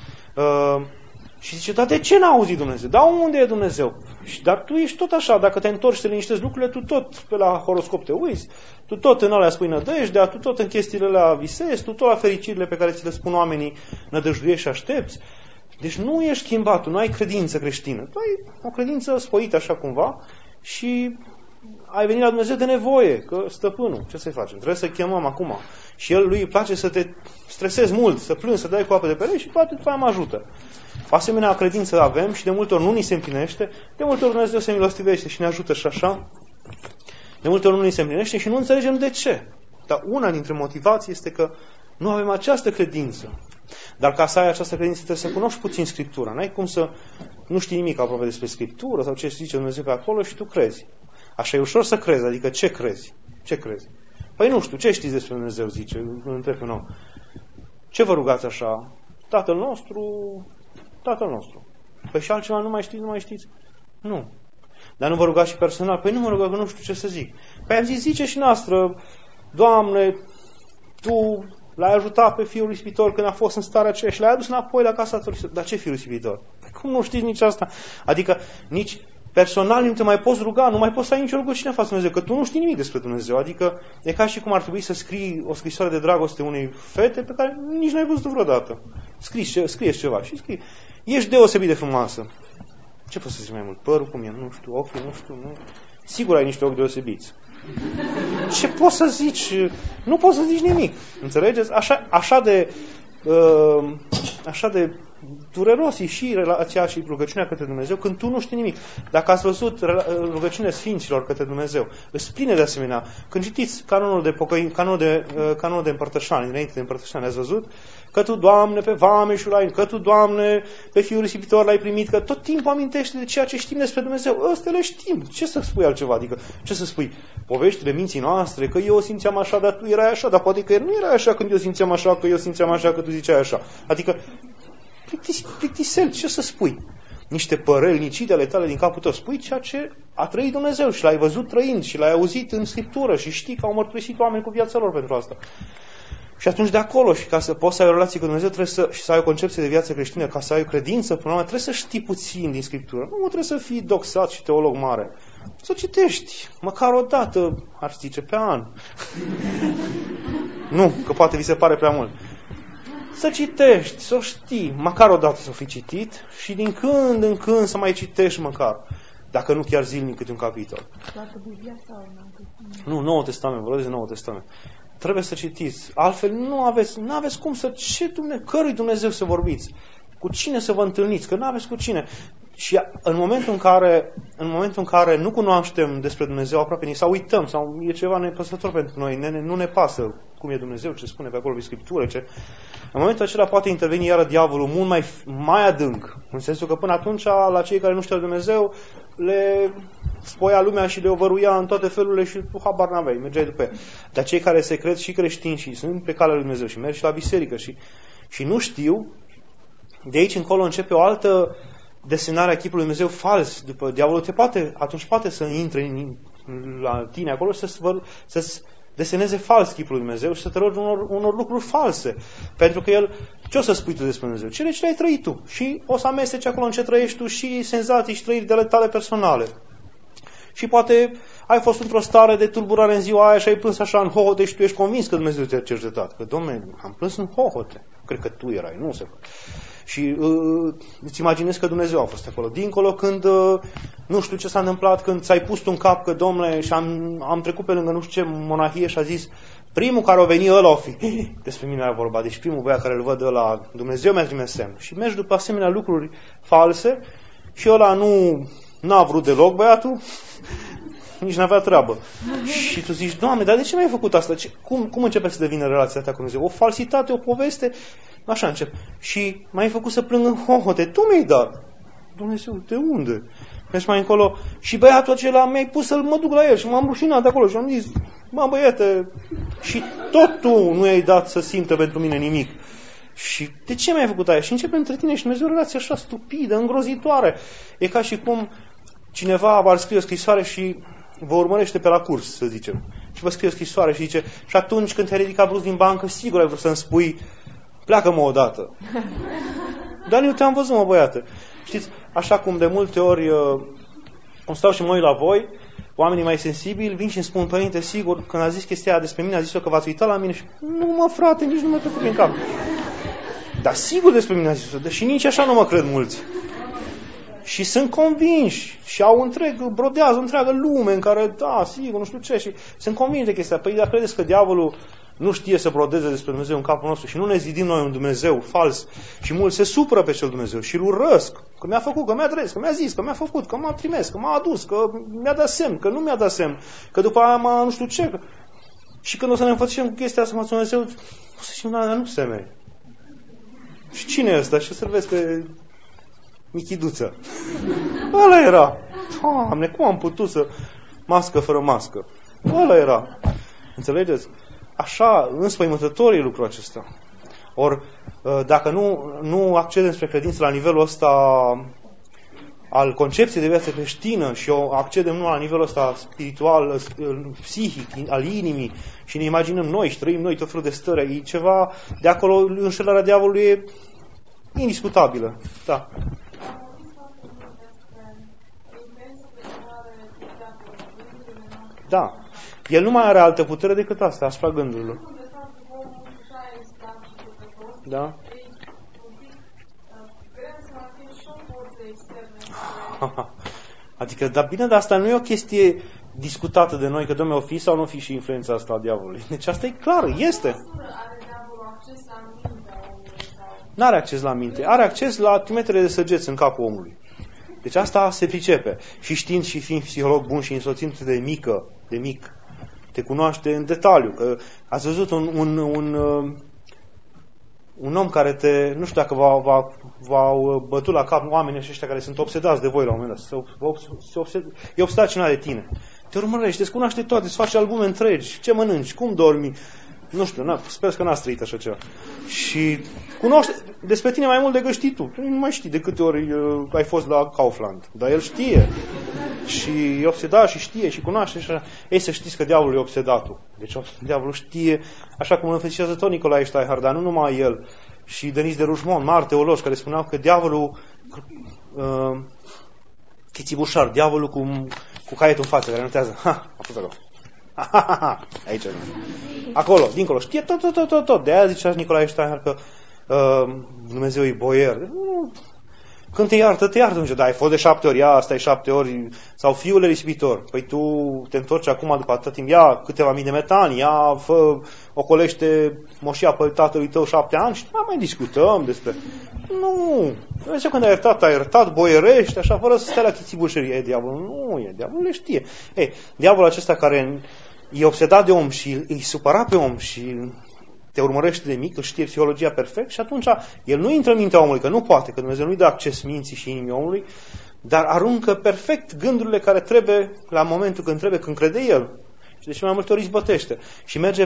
și zice, dar de ce n-a auzit Dumnezeu? Dar unde e Dumnezeu? Dar tu ești tot așa, dacă te întorci să liniștezi lucrurile, tu tot pe la horoscop te uiți, tu tot în alea spui nădejdea, tu tot în chestiile alea visezi, tu tot la fericirile pe care ți le spun oamenii nădăjduiești și aștepți. Deci nu ești schimbat, tu nu ai credință creștină. Tu ai o credință spăită așa cumva și ai venit la Dumnezeu de nevoie, că stăpânul, ce să-i facem? Trebuie să-i chemăm acum. Și lui îi place să te stresezi mult, să plângi, să dai cu apă de perechi și poate după aia mă ajută. O asemenea credință avem și de multe ori nu ni se împlinește, de multe ori Dumnezeu se milostivește și ne ajută și așa. De multe ori nu ni se împlinește și nu înțelegem de ce. Dar una dintre motivații este că nu avem această credință. Dar ca să ai această credință trebuie să cunoști puțin Scriptura. N-ai cum să nu știi nimic aproape despre Scriptură sau ce zice Dumnezeu pe acolo și tu crezi. Așa e ușor să crezi, adică ce crezi? Ce crezi? Păi nu știu, ce știți despre Dumnezeu, zice, îl întreb pe nou. Ce vă rugați așa? Tatăl nostru, Tatăl nostru. Păi și altceva nu mai știți? Nu. Dar nu vă rugați și personal? Păi nu mă rugă că nu știu ce să zic. Păi am zis, zice și noastră, Doamne, Tu l-ai ajutat pe fiul ispitor când a fost în starea aceea și l-ai adus înapoi la casa ta. Dar ce fiul ispitor? Păi cum nu știți nici asta? Adică nici personal nu te mai poți ruga, nu mai poți să ai nicio rugăciune în fața Dumnezeu, că tu nu știi nimic despre Dumnezeu. Adică e ca și cum ar trebui să scrii o scrisoare de dragoste unei fete pe care nici n-ai văzut vreodată. Scrieți ceva și scrii. Ești deosebit de frumoasă. Ce poți să zici mai mult? Părul cum e? Nu știu, ochii, nu știu. Nu. Sigur ai niște ochi deosebiți. Ce poți să zici? Nu poți să zici nimic. Înțelegeți? Așa de dureros e și relația și rugăciunea către Dumnezeu când tu nu știi nimic. Dacă ați văzut rugăciunea Sfinților către Dumnezeu, îți pline de asemenea. Când citiți canonul de împărtășanie, înainte de împărtășanie, ați văzut? Că Tu, Doamne, pe vameșul ai, că Tu, Doamne, pe fiul risipitor l-ai primit, că tot timpul amintește de ceea ce știm despre Dumnezeu. Ăsta le știm. Ce să spui altceva? Adică, ce să spui? Poveștile minții noastre, că eu simțeam așa, dar tu erai așa, dar poate că nu era așa când eu simțeam așa, că eu simțeam așa, că tu ziceai așa. Adică, plictisel, ce să spui? Niște părălnicii ale tale din capul tău. Spui ceea ce a trăit Dumnezeu și l-ai văzut trăind și l-ai auzit în Scriptură și știi că au mărturisit oameni cu viața lor pentru asta. Și atunci de acolo, și ca să poți să ai o relație cu Dumnezeu, trebuie să ai o concepție de viață creștină, ca să ai o credință, până la urmă, trebuie să știi puțin din Scriptură. Nu trebuie să fii doxat și teolog mare. Să citești, măcar o dată, ar zice, pe an. Nu, că poate vi se pare prea mult. Să citești, să știi, măcar o dată să o fi citit și din când în când să mai citești măcar. Dacă nu chiar zilnic câte un capitol. Toată Biblia sau nu, Noul Testament, vorbesc de Noul Testament. Trebuie să citiți. Altfel nu aveți cum să... Cărui Dumnezeu să vorbiți? Cu cine să vă întâlniți? Că nu aveți cu cine. Și în momentul în care nu cunoaștem despre Dumnezeu aproape nici, sau uităm, sau e ceva nepăsător pentru noi, nu ne pasă cum e Dumnezeu, ce spune pe acolo pe Scriptură, în momentul acela poate interveni iară diavolul mult mai adânc. În sensul că până atunci, la cei care nu știu Dumnezeu, le spoia lumea și le ovăruia în toate felurile și tu habar n-aveai, mergeai după ea. Dar cei care se cred și creștini și sunt pe calea lui Dumnezeu și merg și la biserică și nu știu, de aici încolo începe o altă desenare a chipului lui Dumnezeu fals. După diavolul atunci poate să intre la tine acolo și să-ți deseneze fals chipul lui Dumnezeu și să te rogi unor lucruri false. Pentru că el, ce o să spui tu despre Dumnezeu? Cele ce le-ai trăit tu. Și o să amesteci acolo în ce trăiești tu și senzații și trăiri de ale tale personale. Și poate ai fost într-o stare de tulburare în ziua aia și ai plâns așa în hohote și tu ești convins că Dumnezeu te-a cercetat. Că, Doamne, am plâns în hohote. Cred că tu erai, nu se poate. Și îți imaginezi că Dumnezeu a fost acolo. Dincolo când, nu știu ce s-a întâmplat, când ți-ai pus tu în cap că, Domnule, și am trecut pe lângă nu știu ce monahie și a zis, primul care o veni ăla o fi. Despre mine era vorba. Deci primul băiat care îl văd ăla, Dumnezeu mi-a trimis semn. Și mergi după asemenea lucruri false și ăla n-a vrut deloc băiatul, nici n-avea treabă. Și tu zici, Doamne, dar de ce mi-ai făcut asta? Cum începe să devină relația ta cu Dumnezeu? O falsitate, o poveste? Așa încep. Și m-ai făcut să plâng în hohote. Tu mi-ai dat. Dumnezeu, de unde? Mergi mai încolo. Și băiatul acela mi-ai pus să mă duc la el și m-am rușinat de acolo și am zis, mă băiete, și tot tu nu i-ai dat să simtă pentru mine nimic. Și de ce mi-ai făcut aia? Și începe între tine și Dumnezeu o relație așa stupidă, îngrozitoare. E ca și cum cineva va scrie o scrisoare și vă urmărește pe la curs, să zicem. Și vă scrie o scrisoare și zice, și atunci când te-ai ridicat brusc din bancă, sigur ai vrut să-mi spui, pleacă-mă odată. Dar eu te-am văzut, mă băiată. Știți, așa cum de multe ori, cum stau și mă uit la voi, oamenii mai sensibili vin și îmi spun, părinte, sigur, când a zis chestia aia despre mine, a zis-o că v-ați uitat la mine și, nu mă frate, nici nu mă trecut prin cap. Dar sigur despre mine a zis-o, deși nici așa nu mă cred mulți. Și sunt convinși și brodează întreagă lume în care, da, sigur, nu știu ce, și sunt convinși de chestia. Păi, dar credeți că diavolul nu știe să brodeze despre Dumnezeu în capul nostru și nu ne zidim noi un Dumnezeu fals și mulți se supără pe cel Dumnezeu și îl urăsc, că mi-a făcut, că mi-a adres, că mi-a zis, că mi-a făcut, că m-a trimis, că m-a adus, că mi-a dat semn, că nu mi-a dat semn, că după aia m-a nu știu ce. Și când o să ne înfățișăm cu chestia asta, Dumnezeu, o să zicem, dar nu semene. Și cine e ăsta? Și să-l vezi pe Michiduță. Ăla era. Doamne, cum am putut să mască fără mască? Ăla era. Înțelegeți? Așa, înspăimântător e lucrul acesta. Ori, dacă nu accedem spre credință la nivelul ăsta al concepției de viață creștină și o accedem nu la nivelul ăsta spiritual, psihic, al inimii și ne imaginăm noi și trăim noi tot felul de stări, e ceva de acolo, înșelarea diavolului e indiscutabilă. Da. Da. El nu mai are altă putere decât asta, asupra gândurilor. Da? Adică, dar bine, dar asta nu e o chestie discutată de noi, că dom'le, o fi sau nu fi și influența asta a diavolului. Deci asta e clar, este. Nu are acces la minte. Are acces la trimitere de săgeți în capul omului. Deci asta se pricepe. Și știind și fiind psiholog bun și însoțind de mic, te cunoaște în detaliu. Că ați văzut un om care nu știu dacă v-au bătut la cap oamenii ăștia care sunt obsedați de voi la un moment dat. E obsedat cineva de tine. Te urmărește, îți cunoaște toate, îți face albume întregi. Ce mănânci, cum dormi. Nu știu, sper că n-ați trăit așa ceva. Și cunoaște despre tine mai mult decât știi tu. Nu mai știi de câte ori ai fost la Kaufland. Dar el știe. Și e obsedat și știe și cunoaște. Și așa. Ei, să știți că diavolul e obsedatul. Deci diavolul știe, așa cum îl înfățișează tot Nicolae Steinhardt, dar nu numai el. Și Denis de Rougemont, mari teologi, care spuneau că diavolul, Chițibușar, diavolul cu caietul în față, care notează, a fost acolo. Aici. Acolo, dincolo. Știe tot. De aia zicea Nicolae Steinhardt că Dumnezeu e boier. Când te iartă. Da, ai fost de 7 ori, ia, stai 7 ori. Sau fiule risipitor. Păi tu te întorci acum după atât timp, ia câteva mii de metani, ia, ocolește moșia pe tatălui tău 7 ani și mai discutăm despre... Nu. Dumnezeu când ai iertat, boierești, așa, fără să stai la chițibușerie. E diavolul. Nu e, diavolul le știe. Diavolul acesta care e obsedat de om și îi supăra pe om și te urmărește de mic, îl știe psihologia perfect și atunci el nu intră în mintea omului, că nu poate, că Dumnezeu nu-i dă acces minții și inimii omului, dar aruncă perfect gândurile care trebuie la momentul când trebuie, când crede el. Și de ce mai multe ori izbătește. Și merge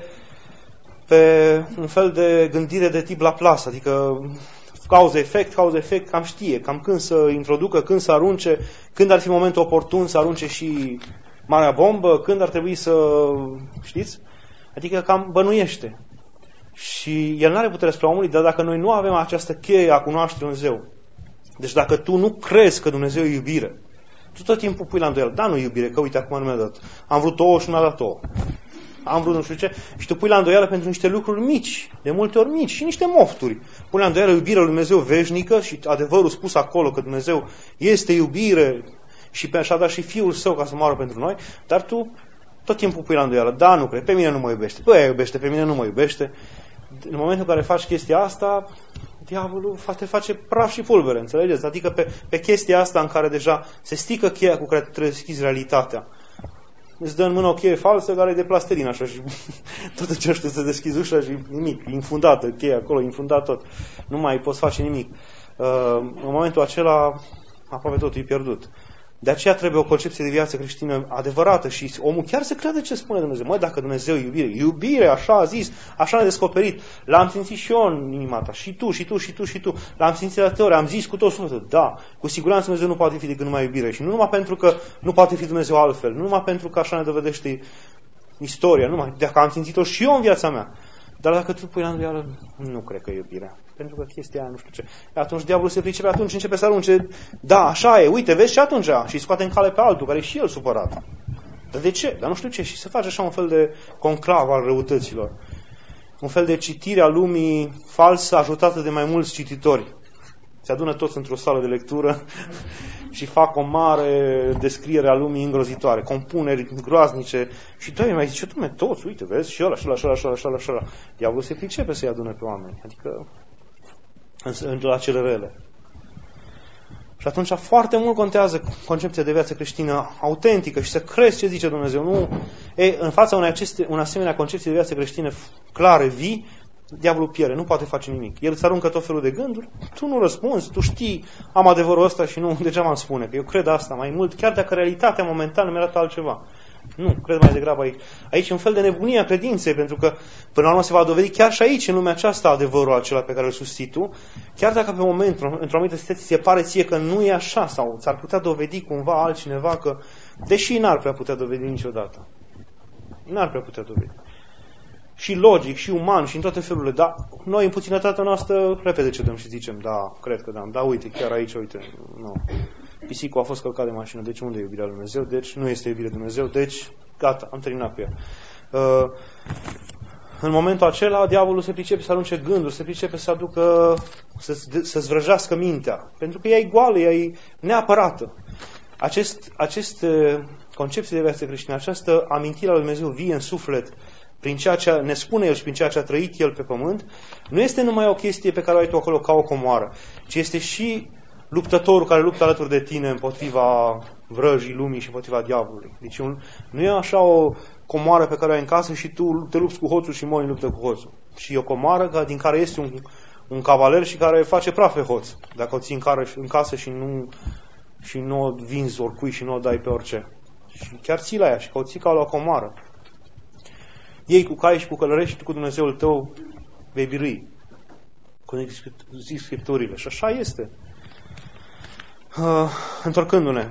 pe un fel de gândire de tip Laplace, adică cauză-efect, cam știe, cam când să introducă, când să arunce, când ar fi momentul oportun să arunce și marea bombă, când ar trebui să, știți? Adică cam bănuiește. Și el nu are putere spre omului, dar dacă noi nu avem această cheie a cunoașterii Dumnezeu, deci dacă tu nu crezi că Dumnezeu e iubire, tu tot timpul pui la îndoială, da, nu e iubire, că uite, acum nu mi-a dat. Am vrut ouă și nu mi-a dat ouă. Am vrut nu știu ce, și tu pui la îndoială pentru niște lucruri mici, de multe ori mici, și niște mofturi. Pui la îndoială iubirea lui Dumnezeu veșnică și adevărul spus acolo că Dumnezeu este iubire și și-a dat și Fiul Său ca să moară pentru noi, dar tu tot timpul pui la îndoială, da, nu cred, pe mine nu mă iubește, băi, iubește, pe mine nu mă iubește. În momentul în care faci chestia asta, diavolul te face praf și pulbere, înțelegeți? Adică pe chestia asta în care deja se stică cheia cu care trebuie să deschizi realitatea. Îți dă în mână o cheie falsă care e de plasterină, așa, și tot încerci să deschizi ușa și nimic, infundată, cheia acolo, infundat tot. Nu mai poți face nimic. În momentul acela, aproape totul e pierdut. De aceea trebuie o concepție de viață creștină adevărată și omul chiar să crede ce spune Dumnezeu. Măi, dacă Dumnezeu e iubire, așa a zis, așa ne-a descoperit. L-am simțit și eu în inima ta. Și tu. L-am simțit de atâtea ori, am zis cu tot sufletul. Da, cu siguranță Dumnezeu nu poate fi decât numai iubire. Și nu numai pentru că nu poate fi Dumnezeu altfel, nu numai pentru că așa ne dovedește istoria, numai dacă am simțit-o și eu în viața mea. Dar dacă tu pui la îndoială, nu cred că e iubirea. Pentru că chestia aia nu știu ce. Atunci diavolul se pricepe, atunci începe să arunce. Da, așa e, uite, vezi și atunci. Și scoate în cale pe altul, care e și el supărat. Dar de ce? Dar nu știu ce. Și se face așa un fel de conclav al răutăților. Un fel de citire a lumii falsă ajutată de mai mulți cititori. Se adună toți într-o sală de lectură și fac o mare descriere a lumii îngrozitoare, compuneri groaznice. Și doi mai zice, Doamne, toți, uite, vezi, și ăla, și ăla, și ăla, și ăla, și ăla, și ăla. Diavolul se pricepe să-i adune pe oameni, adică la cele rele. Și atunci foarte mult contează concepția de viață creștină autentică și să crezi ce zice Dumnezeu. Nu, în fața unei asemenea concepții de viață creștină clare, vii, diavolul pierde, nu poate face nimic. El îți aruncă tot felul de gânduri, tu nu răspunzi, tu știi, am adevărul ăsta și nu, degeaba îmi spune, că eu cred asta mai mult, chiar dacă realitatea momentană mi arată altceva. Nu, cred mai degrabă aici. Aici e un fel de nebunie a credinței, pentru că până la urmă se va dovedi chiar și aici, în lumea aceasta, adevărul acela pe care îl susții tu, chiar dacă pe moment, într-o anumită situație, se pare ție că nu e așa, sau ți-ar putea dovedi cumva altcineva că, deși n-ar prea putea dovedi niciodată. N-ar prea putea dovedi. Și logic, și uman, și în toate felurile, dar noi în puținătatea noastră repede cedăm și zicem, da, cred că da, da, uite, chiar aici, uite, nu. Pisicul a fost călcat de mașină, deci unde e iubirea lui Dumnezeu? Deci nu este iubirea lui Dumnezeu, deci gata, am terminat cu ea. În momentul acela, diavolul se pricepe să arunce gânduri, se pricepe să aducă, să-ți vrăjească mintea, pentru că ea e goală, ea e neapărată. Acest concepție de viață creștină, această amintire a lui Dumnezeu vie în suflet, prin ceea ce ne spune El și prin ceea ce a trăit El pe pământ, nu este numai o chestie pe care o ai tu acolo ca o comoară, ci este și luptătorul care luptă alături de tine împotriva vrăjii lumii și împotriva diavolului. Deci nu e așa o comoară pe care o ai în casă și tu te lupți cu hoțul și moli luptă cu hoțul. Și e o comoară din care este un cavaler și care face praf pe hoț. Dacă o ții în casă și nu o vinzi oricui și nu o dai pe orice. Și chiar ții la ea și că o ții ca la o comoară. Ei cu cai și cu călărești și tu cu Dumnezeul tău vei birui. Cum zic Scripturile. Și așa este. Întorcându-ne.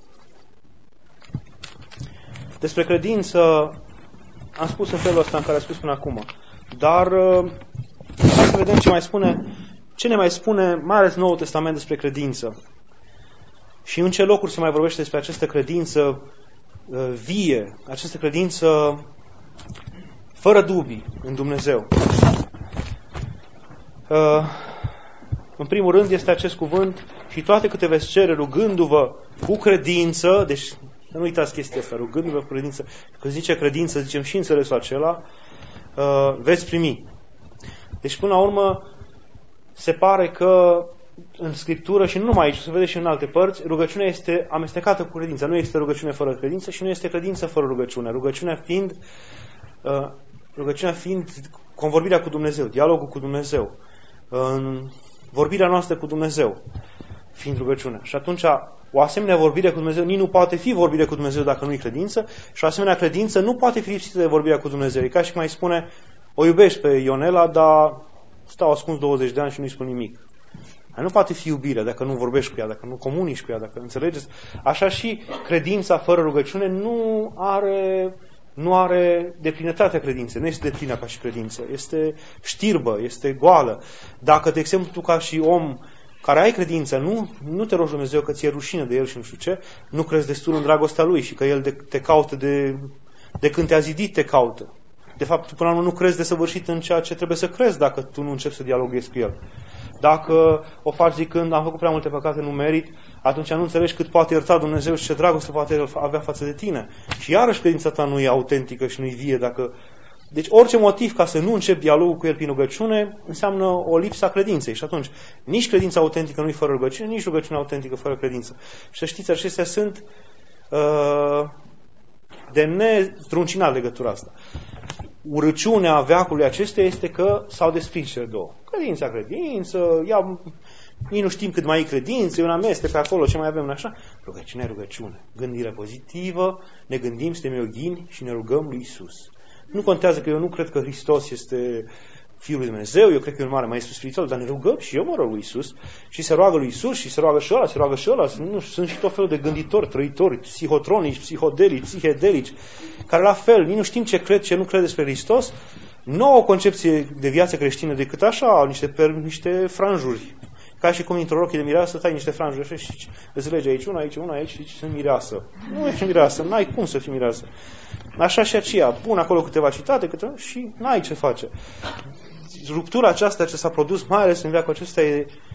Despre credință am spus în felul ăsta în care am spus până acum. Dar hai să vedem ce ne mai spune, mai ales Noul Testament despre credință. Și în ce locuri se mai vorbește despre această credință vie, această credință fără dubii în Dumnezeu. În primul rând este acest cuvânt: și toate câte veți cere rugându-vă cu credință, deci nu uitați chestia asta, rugându-vă cu credință, că zice credință, zicem și înțelesul acela, veți primi. Deci până la urmă se pare că în Scriptură și nu numai aici, se vede și în alte părți, rugăciunea este amestecată cu credința. Nu este rugăciune fără credință și nu este credință fără rugăciune. Rugăciunea fiind convorbirea cu Dumnezeu, dialogul cu Dumnezeu, vorbirea noastră cu Dumnezeu, fiind rugăciunea. Și atunci o asemenea vorbire cu Dumnezeu nici nu poate fi vorbire cu Dumnezeu dacă nu e credință și o asemenea credință nu poate fi lipsită de vorbirea cu Dumnezeu. E ca și cum ai spune, o iubești pe Ionela, dar stau ascuns 20 de ani și nu-i spun nimic. Nu poate fi iubirea dacă nu vorbești cu ea, dacă nu comunici cu ea, dacă înțelegeți. Așa și credința fără rugăciune nu are deplinătatea credinței. Nu este deplină ca și credință. Este știrbă, este goală. Dacă, de exemplu, tu ca și om care ai credință, nu te rogi Dumnezeu că ți-e rușine de El și nu știu ce, nu crezi destul în dragostea Lui și că El te caută de când te-a zidit, te caută. De fapt, tu până la urmă nu crezi desăvârșit în ceea ce trebuie să crezi dacă tu nu începi să dialoghezi cu El. Dacă o faci zicând, am făcut prea multe păcate, nu merit, atunci nu înțelegi cât poate ierta Dumnezeu și ce dragoste poate avea față de tine. Și iarăși credința ta nu e autentică și nu e vie. Deci orice motiv ca să nu începi dialogul cu El prin rugăciune înseamnă o lipsă a credinței. Și atunci nici credința autentică nu e fără rugăciune, nici rugăciunea autentică fără credință. Și să știți, acestea sunt de nestruncinat legătura asta. Urăciunea veacului acesteia este că s-au desprins cele două. Credință, nici nu știm cât mai e credință, e un amestec pe acolo, ce mai avem, așa. Rugăciune. Gândire pozitivă, ne gândim, suntem yoghini și ne rugăm lui Isus. Nu contează că eu nu cred că Hristos este Fiul lui Dumnezeu, eu cred că e un mare maestru spiritual, dar ne rugăm și eu mă rog lui Isus și se roagă lui Isus și se roagă și ăla, sunt și tot felul de gânditori, trăitori, psihotronici, psihodelici, psihedelici, care la fel, nici nu știm ce cred, ce nu cred despre Hristos, nu au o concepție de viață creștină decât așa, niște franjuri. Ca și cum dintr-o rochie de mireasă tai niște franjuri și îți lege aici una aici și sunt mireasă. Nu ești mireasă, n-ai cum să fii mireasă. Așa și aceea, pun acolo câteva citate și n-ai ce face. Ruptura aceasta ce s-a produs, mai ales în veacul acesta,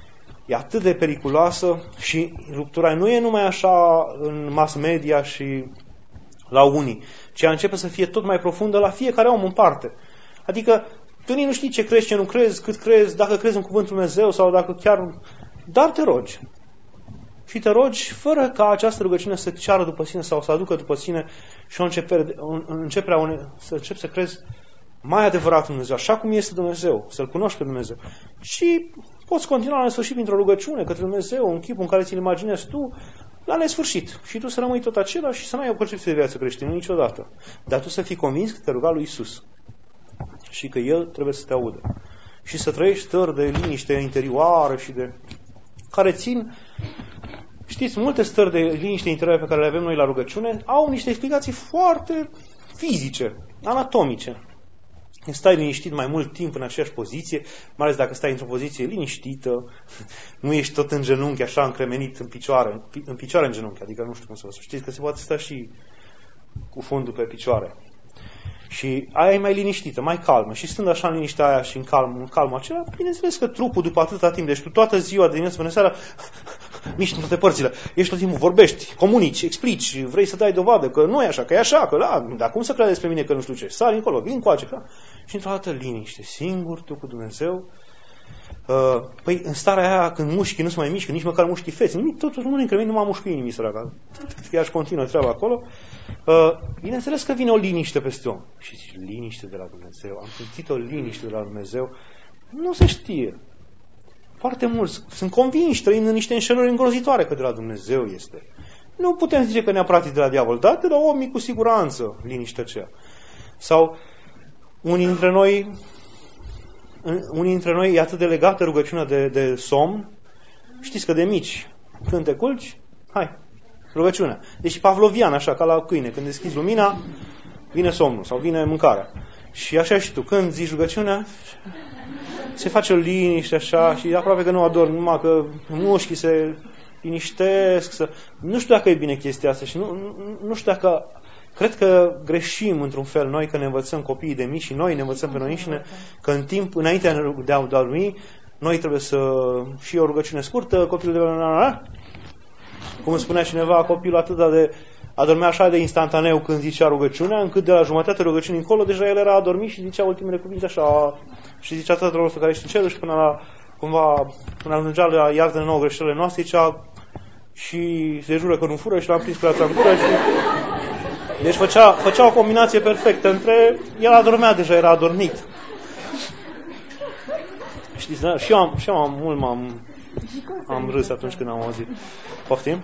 e atât de periculoasă și ruptura nu e numai așa în mass media și la unii, ci începe să fie tot mai profundă la fiecare om în parte. Adică tu nici nu știi ce crezi, ce nu crezi, cât crezi, dacă crezi în cuvântul Lui Dumnezeu sau dacă chiar... Dar te rogi. Și te rogi fără ca această rugăciune să ceară după sine sau să aducă după sine și să începi să crezi mai adevărat în Dumnezeu, așa cum este Dumnezeu, să-L cunoști pe Dumnezeu. Și poți continua la nesfârșit printr-o rugăciune către Dumnezeu, în chipul în care ți-l imaginezi tu, la nesfârșit. Și tu să rămâi tot acela și să nu ai o concepție de viață creștină niciodată. Dar tu să fii convins că te ruga lui Iisus și că El trebuie să te audă. Și să trăiești stări de liniște interioară și de... care țin... Știți, multe stări de liniște interioară pe care le avem noi la rugăciune au niște explicații foarte fizice, anatomice. Stai liniștit mai mult timp în aceeași poziție, mai ales dacă stai într-o poziție liniștită, nu ești tot în genunchi, așa încremenit în picioare în genunchi, adică nu știu cum să vă spun. Știți că se poate sta și cu fundul pe picioare. Și aia e mai liniștită, mai calmă. Și stând așa în liniștea aia și în calmul acela, bineînțeles că trupul după atâta timp, deci tu toată ziua de dimineață până seara, miști în toate părțile, ești tot timpul, vorbești, comunici, explici, vrei să dai dovadă că nu e așa, că e așa, că da, dar cum să crezi despre mine că nu știu ce? Sari încolo, vin cu altceva. Și într-o dată liniște, singur, tu cu Dumnezeu. Păi în starea aia când mușchii nu se mai mișcă, nici măcar mușchii feți, nimic, totul nu încremit, nu m-am mușchii inimii săracă. Ea își continuă treaba acolo. Bineînțeles că vine o liniște peste om. Și zici, liniște de la Dumnezeu. Am simțit o liniște de la Dumnezeu. Nu se știe. Foarte mulți sunt convinși, trăind în niște înșelări îngrozitoare că de la Dumnezeu este. Nu putem zice că neapărat de la diavol, dar de la om cu siguranță liniștea aceea. Sau unii dintre noi e atât de legată rugăciunea de somn. Știți că de mici, când te culci, hai, rugăciunea. Deci pavlovian, așa, ca la câine. Când deschizi lumina, vine somnul sau vine mâncarea. Și așa și tu, când zici rugăciunea, se face o liniște așa și aproape că nu adormi, numai că mușchii se liniștesc. Nu știu dacă e bine chestia asta și nu știu dacă... Cred că greșim într-un fel noi că ne învățăm copiii de mici și noi ne învățăm pe noi înșine că în timp, înainte de a dormi, noi trebuie să... și o rugăciune scurtă, copilul de... Cum spunea cineva, copilul atât de... adormea așa de instantaneu când zicea rugăciunea, încât de la jumătate rugăciunii încolo, deja el era adormit și zicea ultimele cuvinte așa, și zicea Tatăl nostru care ești în cerul și până ajungea la iartă-ne nouă greșelile noastre, zicea și se jură că nu fură și l-am prins pe la trâmbură și... Deci făcea o combinație perfectă între... El adormea, deja era adormit. Știți, da? Și eu mult am râs atunci când am auzit. Poftim?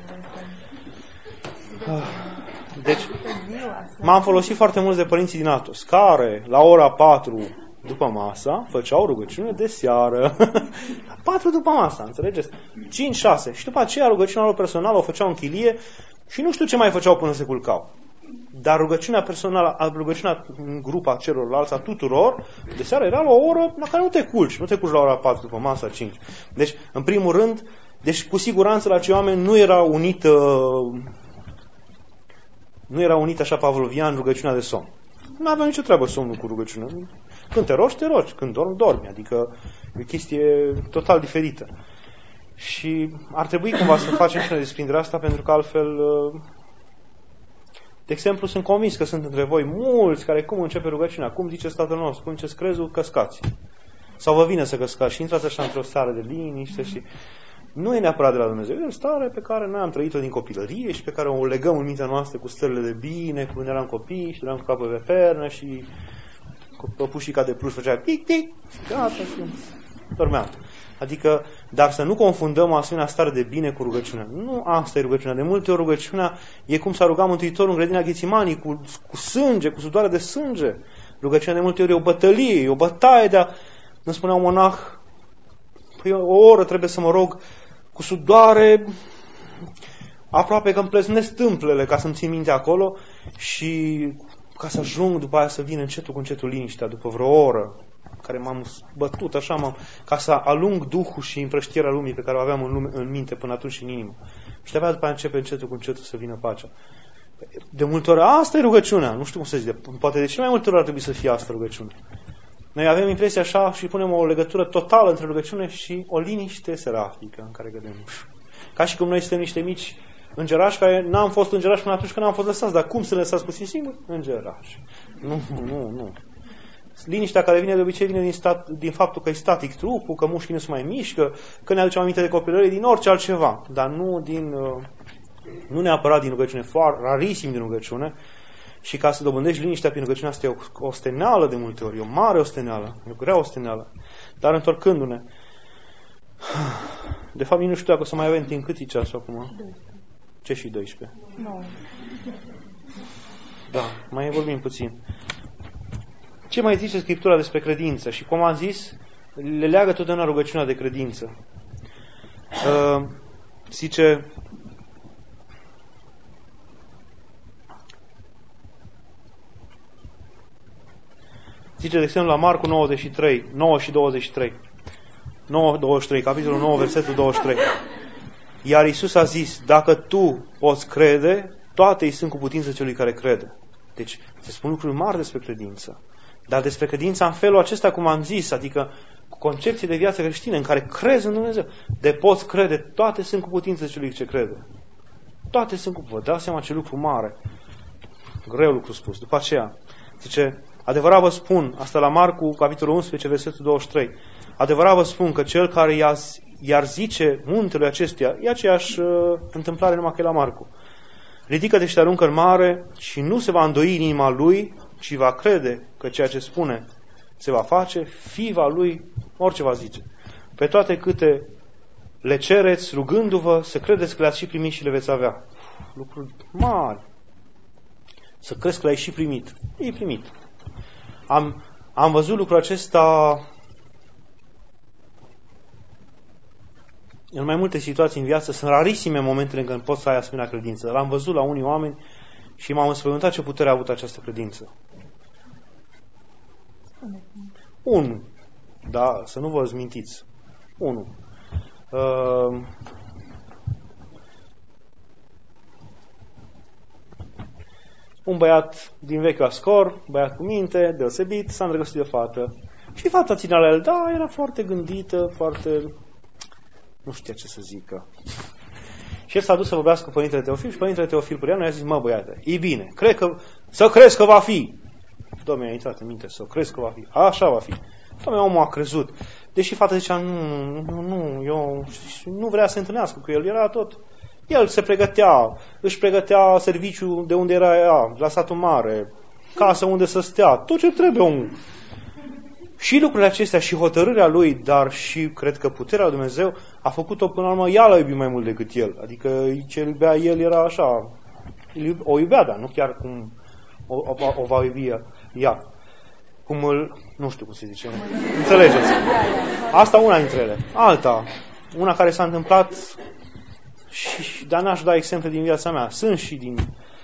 Deci, m-am folosit foarte mulți de părinții din Atos, care la ora 4 după masa făceau rugăciune de seară. 4 după masa, înțelegeți? 5-6. Și după aceea rugăciunea lor personală o făceau în chilie și nu știu ce mai făceau până se culcau. Dar rugăciunea personală, rugăciunea în grupa celorlalți, a tuturor, de seară era la o oră la care nu te culci la ora 4 după masa 5. Deci, în primul rând, deci cu siguranță la acei oameni nu era unită așa pavlovian rugăciunea de somn. Nu avea nicio treabă somnul cu rugăciunea. Când te rogi, te rogi. Când dormi, dormi. Adică e o chestie total diferită. Și ar trebui cumva să facem și desprinderea asta, pentru că altfel... De exemplu, sunt convins că sunt între voi mulți care cum începe rugăciunea, cum ziceți Tatăl nostru, cum ziceți crezul, căscați. Sau vă vine să căscați și intrați așa într-o stare de liniște și... Nu e neapărat de la Dumnezeu, e o stare pe care noi am trăit-o din copilărie și pe care o legăm în mintea noastră cu stările de bine, când eram copii și eram cu capul pe pernă și cu păpușii ca de pluș făcea pic-pic și gata și dormeam. Adică, dar să nu confundăm o asemenea stare de bine cu rugăciunea. Nu asta e rugăciunea. De multe ori rugăciunea e cum s-a rugat Mântuitorul în grădina Ghețimanii, cu sânge, cu sudoare de sânge. Rugăciunea de multe ori e o bătălie, e o bătaie de a... Îmi spunea un monah, păi o oră trebuie să mă rog cu sudoare, aproape că îmi pleznesc tâmplele ca să-mi țin minte acolo și ca să ajung după aia să vin încetul cu încetul liniștea, după vreo oră care m-am bătut așa, ca să alung Duhul și împrăștierea lumii pe care o aveam în minte până atunci și în inimă. Și de-abia după aia începe încetul cu încetul să vină pacea. De multe ori asta e rugăciunea, nu știu cum să zic, poate de cele mai multe ori ar trebui să fie asta rugăciunea. Noi avem impresia așa și punem o legătură totală între rugăciune și o liniște serafică în care gădim. Ca și cum noi suntem niște mici îngerași care n-am fost îngerași până atunci când n-am fost lăsați. Dar cum să le lăsați puțin singuri? Îngerași. Nu. Liniștea care vine de obicei vine din faptul că e static trupul, că mușchii nu se mai mișcă, că ne aducem aminte de copilărie, din orice altceva. Dar nu neapărat din rugăciune, foarte rarisim din rugăciune. Și ca să dobândești liniștea prin rugăciune, asta e o osteneală de multe ori, e o mare osteneală, e o grea osteneală. Dar întorcându-ne, de fapt, nu știu dacă o să mai avem timp. Cât e ceasul acum? 12. Ce și 12? 9. Da, mai vorbim puțin. Ce mai zice Scriptura despre credință? Și cum am zis, le leagă totdeauna rugăciunea de credință. Zice... Zice, de exemplu, la Marcu 93, 9 și 23. 9:23, capitolul 9, versetul 23. Iar Iisus a zis, dacă tu poți crede, toate îi sunt cu putință celui care crede. Deci, se spun lucruri mari despre credință. Dar despre credința în felul acesta, cum am zis, adică cu concepție de viață creștină, în care crezi în Dumnezeu. De poți crede, toate sunt cu putință celui ce crede. Toate sunt cu... Vă dați seama ce lucru mare. Greu lucru spus. După aceea, zice, adevărat vă spun, asta la Marcu, capitolul 11, versetul 23, adevărat vă spun că cel care i-ar zice muntelui acestuia, e aceeași întâmplare numai că e la Marcu. Ridică-te și te aruncă în mare și nu se va îndoi inima lui, ci va crede că ceea ce spune se va face, fiva lui, orice va zice. Pe toate câte le cereți, rugându-vă, să credeți că le-ați și primit și le veți avea. Lucruri mari. Să crezi că le-ai și primit. E primit. Am văzut lucrul acesta în mai multe situații în viață. Sunt rarisime momentele în care poți să ai asemenea credință. L-am văzut la unii oameni și m-am înspăimântat ce putere a avut această credință. Unu. Da, să nu vă zmintiți. Unu. Un băiat din vechiul Ascor, băiat cu minte, deosebit, s-a îndrăgostit de o fată. Și fata ținea la el, da, era foarte gândită, foarte... nu știa ce să zică. Și el s-a dus să vorbească cu Părintele Teofil și Părintele Teofil Păreanu i-a zis, mă băiate, e bine, să crezi că va fi. Doamne, a intrat în minte, să crezi că va fi. Așa va fi. Doamne, omul a crezut. Deși fata zicea, nu, eu nu vrea să se întâlnească cu el, era tot... El se pregătea, își pregătea serviciul de unde era ea, la satul mare, casă unde să stea, tot ce trebuie omul. Și lucrurile acestea și hotărârea lui, dar și cred că puterea lui Dumnezeu a făcut-o până la urmă, ea l-a iubit mai mult decât el. Adică ce iubea el era așa, o iubea, dar nu chiar cum o va iubi ea. Cum nu știu cum se zice, înțelegeți. Asta una dintre ele. Alta, una care s-a întâmplat... dar n-aș da exemple din viața mea. Sunt și din...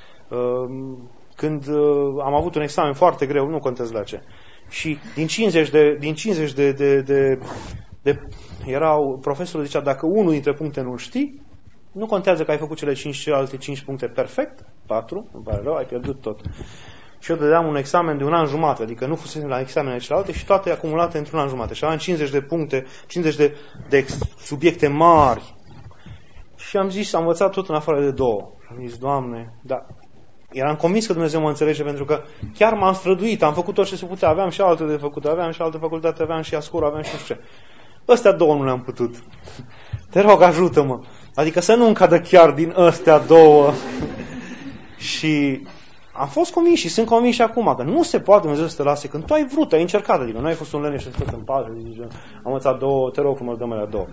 când am avut un examen foarte greu, nu contez la ce. Și din 50 de erau, profesorul zicea, dacă unul dintre puncte nu-l știi, nu contează că ai făcut celelalte 5 puncte perfect, 4, îmi pare rău, ai pierdut tot. Și eu dădeam un examen de un an jumate, adică nu fusesem la examenele celelalte și toate acumulate într-un an jumate. Și aveam 50 de puncte, 50 de subiecte mari. Și am zis, am învățat tot în afară de 2. Și am zis, Doamne, da. Eram convins că Dumnezeu mă înțelege pentru că chiar m-am străduit, am făcut tot ce se putea, aveam și alte de făcut, aveam și alte facultate, aveam și Ascor, aveam și nu știu ce. Ăstea 2 nu le-am putut. Te rog, ajută-mă. Adică să nu-mi cadă chiar din ăstea 2. Și am fost convins și sunt convins și acum că nu se poate Dumnezeu să te lase când tu ai vrut, ai încercat. Adică nu ai fost un leneș și tot în pază, zici, am învățat 2, te rog frumos, dă-mă la 2.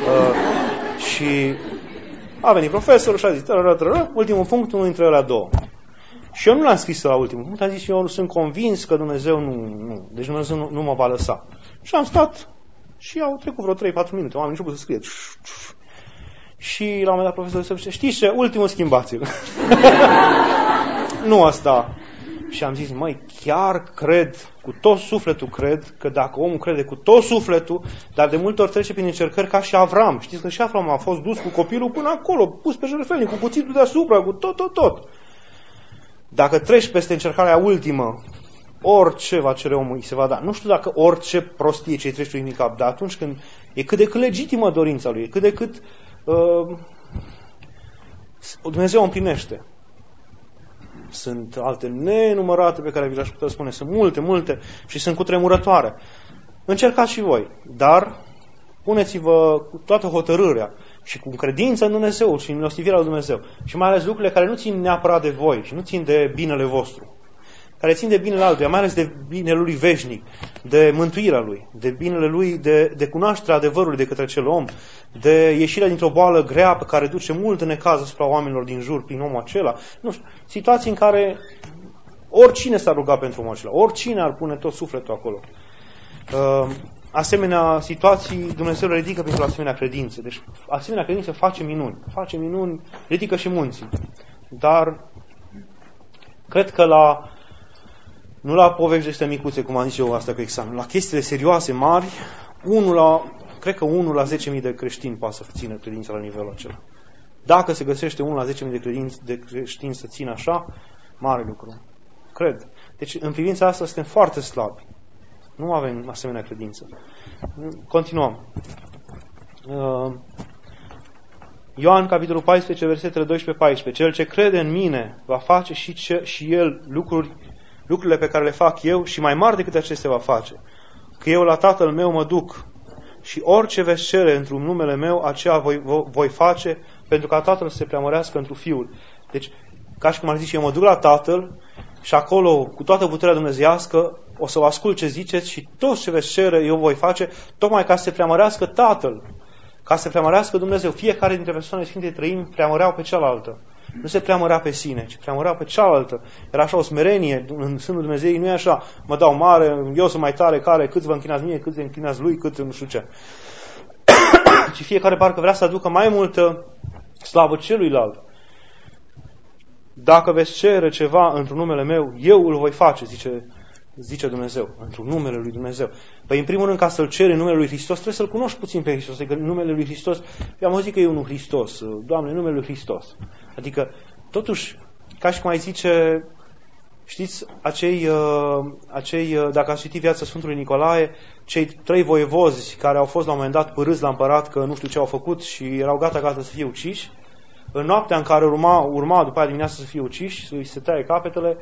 Și a venit profesorul și a zis, ultimul punct, unul dintre ăla 2. Și eu nu l-am scris la ultimul punct, am zis, eu sunt convins că Dumnezeu nu. Deci Dumnezeu nu mă va lăsa. Și am stat și au trecut vreo 3-4 minute, oamenii început să scrie. Și la un moment dat profesorul zice, știi ce, ultimul schimbați-l. Nu asta. Și am zis, măi, chiar cred, cu tot sufletul cred, că dacă omul crede cu tot sufletul, dar de multe ori trece prin încercări ca și Avram. Știți că și Avram a fost dus cu copilul până acolo, pus pe jertfelnic, cu cuțitul deasupra, cu tot. Dacă treci peste încercarea ultimă, orice va cere omul, îi se va da. Nu știu dacă orice prostie ce-i trece prin cap, dar atunci când e cât de cât legitimă dorința lui, e cât de cât Dumnezeu o împlinește. Sunt alte nenumărate pe care vi le-aș putea spune. Sunt multe și sunt cutremurătoare. Încercați și voi, dar puneți-vă cu toată hotărârea și cu credință în Dumnezeu și în milostivirea lui Dumnezeu. Și mai ales lucrurile care nu țin neapărat de voi și nu țin de binele vostru, care țin de binele altuia, mai ales de binele lui veșnic, de mântuirea lui, de binele lui, de cunoașterea adevărului de către cel om, de ieșirea dintr-o boală grea pe care duce mult necaz asupra oamenilor din jur prin omul acela. Nu știu, situații în care oricine s-ar ruga pentru omul acela, oricine ar pune tot sufletul acolo. Asemenea situații Dumnezeu le ridică pentru asemenea credință. Deci asemenea credință face minuni, ridică și munții. Dar cred că nu la povești de astea micuțe, cum am zis eu asta cu examen, la chestiile serioase, mari, cred că 1 la 10.000 de creștini poate să țină credința la nivelul acela. Dacă se găsește 1 la 10.000 de creștini să țină așa, mare lucru. Cred. Deci în privința asta suntem foarte slabi. Nu avem asemenea credință. Continuăm. Ioan, capitolul 14, versetele 12-14. Cel ce crede în mine va face și el lucrurile pe care le fac eu și mai mari decât acestea va face. Că eu la Tatăl meu mă duc și orice veți cere într-un numele meu, aceea voi face, pentru ca Tatăl să se preamărească într-un Fiul. Deci, ca și cum ar zice, eu mă duc la Tatăl și acolo, cu toată puterea dumnezeiască, o să vă ascult ce ziceți și tot ce veți cere eu voi face, tocmai ca să se preamărească Tatăl, ca să se preamărească Dumnezeu. Fiecare dintre persoanele Sfintei Trăimi preamăreau pe cealaltă. Nu se preamărea pe sine, ci preamărea pe cealaltă. Era așa o smerenie în sânul Dumnezeu, nu e așa, mă dau mare, eu sunt mai tare, cât vă închinați mie, cât vă închinați lui, cât nu știu ce. Și fiecare parcă vrea să aducă mai multă slavă celuilalt. Dacă veți cere ceva într-un numele meu, eu îl voi face, zice Dumnezeu, într-un numele lui Dumnezeu. Păi în primul rând, ca să-L ceri în numele lui Hristos, trebuie să-L cunoști puțin pe Hristos. Adică numele lui Hristos, eu am auzit că e unul Hristos, Doamne, numele lui Hristos. Adică, totuși, ca și cum ai zice, știți, dacă ați citit viața Sfântului Nicolae, cei 3 voievozi care au fost la un moment dat părâți la împărat că nu știu ce au făcut și erau gata să fie uciși, în noaptea în care urma după aia dimineața să fie uciși, să-i se taie capetele,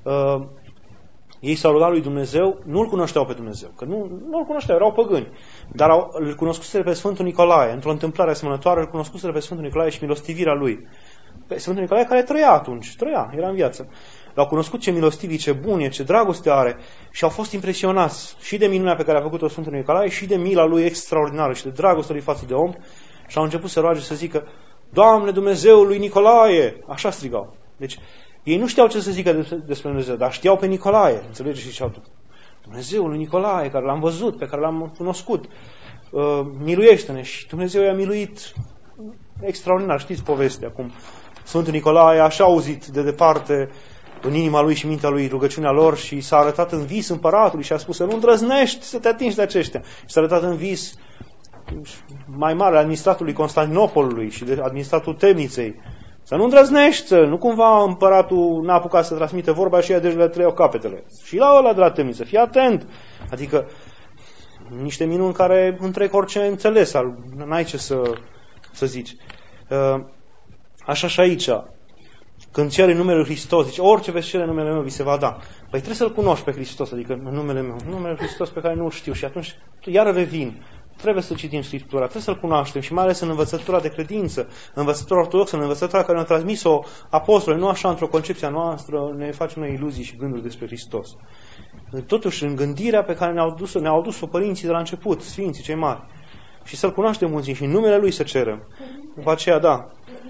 ei s-au rugat lui Dumnezeu, nu-L cunoșteau pe Dumnezeu, că nu-L cunoșteau, erau păgâni, dar îl cunoscuseră pe Sfântul Nicolae, într-o întâmplare asemănătoare, îl cunoscuseră pe Sfântul Nicolae și milostivirea lui. Pe Sfântul Nicolae care trăia, era în viață. L-au cunoscut ce milostivii, ce bun e, ce dragoste are și au fost impresionați și de minunea pe care a făcut-o Sfântul Nicolae și de mila lui extraordinară și de dragostea lui față de om și au început să roage să zică: Doamne, Dumnezeul lui Nicolae! Așa strigau. Deci, ei nu știau ce să zică despre Dumnezeu, dar știau pe Nicolae. Înțelegeți? Și ziceau: Dumnezeul lui Nicolae, care l-am văzut, pe care l-am cunoscut, miluiește-ne. Și Dumnezeu i-a miluit extraordinar. Știți povestea, cum Sfântul Nicolae așa auzit de departe în inima lui și mintea lui rugăciunea lor și s-a arătat în vis împăratului și a spus să nu îndrăznești să te atingi de aceștia. Și s-a arătat în vis mai mare administratului Constantinopolului și de administratul Temniței. Să nu îndrăznești, nu cumva împăratul n-a apucat să transmite vorba și ea deja le trăiau capetele. Și la ăla de la Temniță, fii atent! Adică niște minuni care întrec orice înțeles, n-ai ce să zici. Așa și aici. Când cere numele lui Hristos, zice, orice veți cere în numele meu vi se va da. Păi trebuie să-L cunoști pe Hristos, adică în numele meu, în numele lui Hristos pe care nu-L știu. Și atunci, iară revin, trebuie să citim Scriptura, trebuie să-L cunoaștem și mai ales în învățătura de credință, învățătura ortodoxă, în învățătura care ne-a transmis-o apostolii, nu așa într-o concepție noastră, ne facem noi iluzii și gânduri despre Hristos. Totuși, în gândirea pe care ne-au adus-o părinții de la început, Sfinții cei mari, și să-L cunoaștem mulți și în numele Lui să cerem. După aceea, da.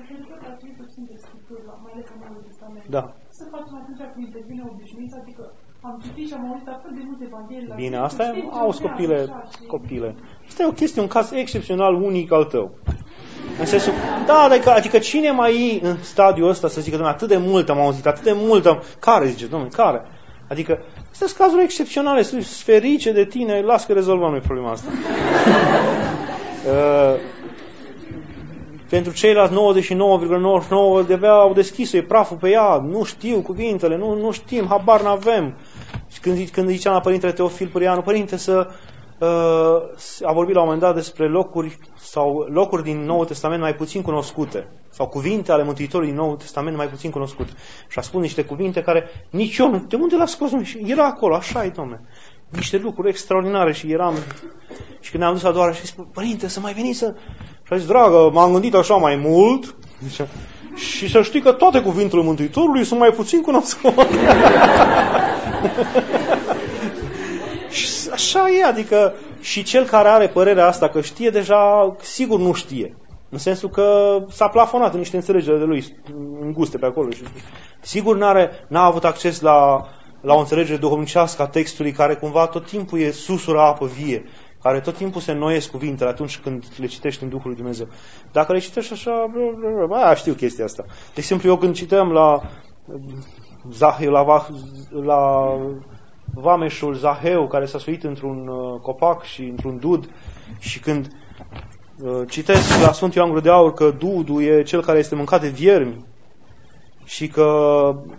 Da. Să facem atunci când intervine obișnuința, adică am citit și am auzit atât de multe evanghelii. Bine, asta e, auzi copile. Asta e o chestie, un caz excepțional unic al tău. În sensul, da, adică cine mai e în stadiul ăsta să zică, domnule, atât de mult am auzit, atât de mult care, zice, domnule, care? Adică, astea sunt cazuri excepționale, sunt ferice de tine, las că rezolvăm noi problema asta. Pentru ceilalți 99,99 de-abia au deschis-o, e praful pe ea, nu știu cuvintele, nu știm, habar n-avem. Și când ziceam la Părintele Teofil Pârâianu, Părinte, a vorbit la un moment dat despre locuri din Noul Testament mai puțin cunoscute, sau cuvinte ale Mântuitorului din Noul Testament mai puțin cunoscute. Și a spus niște cuvinte care nici eu nu... De unde l-a scos? Era acolo, așa e, dom'le. Niște lucruri extraordinare și când ne-am dus a doua oară și zis, Părinte, să mai veniți să... Și a zis, dragă, m-am gândit așa mai mult, zice, și să știi că toate cuvintele Mântuitorului sunt mai puțin cunoscute. Și așa e, adică și cel care are părerea asta că știe deja, sigur nu știe. În sensul că s-a plafonat în niște înțelegere de lui, înguste pe acolo. Și sigur n-a avut acces la o înțelegere duhovnicească a textului care cumva tot timpul e susură apă vie, care tot timpul se înnoiesc cuvintele atunci când le citești în Duhul lui Dumnezeu. Dacă le citești așa, știu chestia asta. De exemplu, eu când citeam la vameșul Zaheu, care s-a suit într-un copac și într-un dud, și când citesc la Sfântul Ioan Gură de Aur că dudul e cel care este mâncat de viermi și că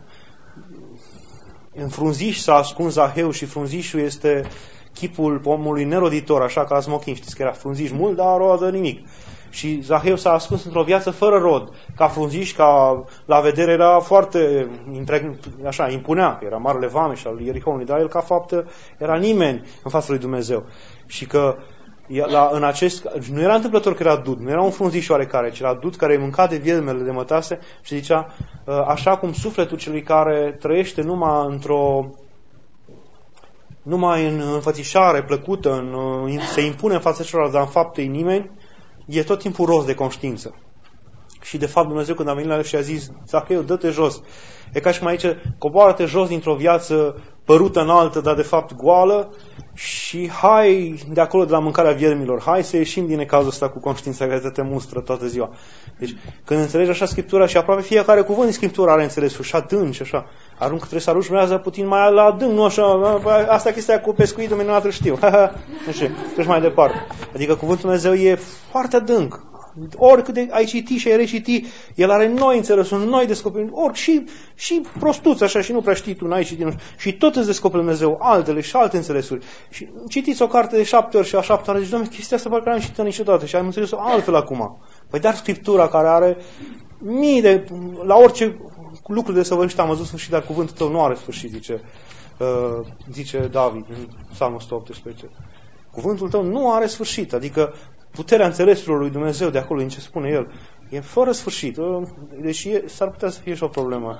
în frunziș s-a ascuns Zaheu și frunzișul este chipul pomului neroditor, așa ca Smochin, știți că era frunziș mult, dar rodă nimic. Și Zaheu s-a ascuns într-o viață fără rod. Ca frunziș, ca la vedere era foarte, așa, impunea, era marele vameș al Ierihonului, dar el ca fapt era nimeni în fața lui Dumnezeu. Și că nu era întâmplător că era dud, nu era un frunziș oarecare, ci era dud care îi mânca de viermele de mătase și zicea, așa cum sufletul celui care trăiește numai în înfățișare plăcută, se impune în fața celor, dar în fapte nimeni, e tot timpul rost de conștiință. Și de fapt Dumnezeu când a venit la el și a zis, Zaheu, dă-te jos. E ca și cum aici, coboară-te jos dintr-o viață părută înaltă, dar de fapt goală, și hai de acolo de la mâncarea viermilor, hai să ieșim din necazul ăsta cu conștiința care te mustră toată ziua. Deci când înțelegi așa Scriptura, și aproape fiecare cuvânt din Scriptura are înțelesul și adânc și așa, trebuie să arunci mreaza puțin mai la adânc, nu așa, asta chestia cu pescuitul, mine nu știu. Nu știu, treci mai departe. Adică cuvântul Dumnezeu e foarte adânc. Oricât de ai citi și ai reciti, el are noi înțelesuri, noi descoperiri, și prostuți așa și nu prea știi tu, n-ai citit, și tot îți descoperi Dumnezeu altele și alte înțelesuri. Și citiți o carte de 7 ori și a 7 ori, zici, Doamne, chestia asta parcă n-am citit niciodată și am înțeles-o altfel acum. Păi dar Scriptura care are mii de, la orice lucru de săvârșit am văzut sfârșit, dar cuvântul tău nu are sfârșit, zice David în Psalmul 118. Cuvântul tău nu are sfârșit, adică puterea înțelesurilor lui Dumnezeu de acolo, din ce spune el, e fără sfârșit. Deși s-ar putea să fie și o problemă.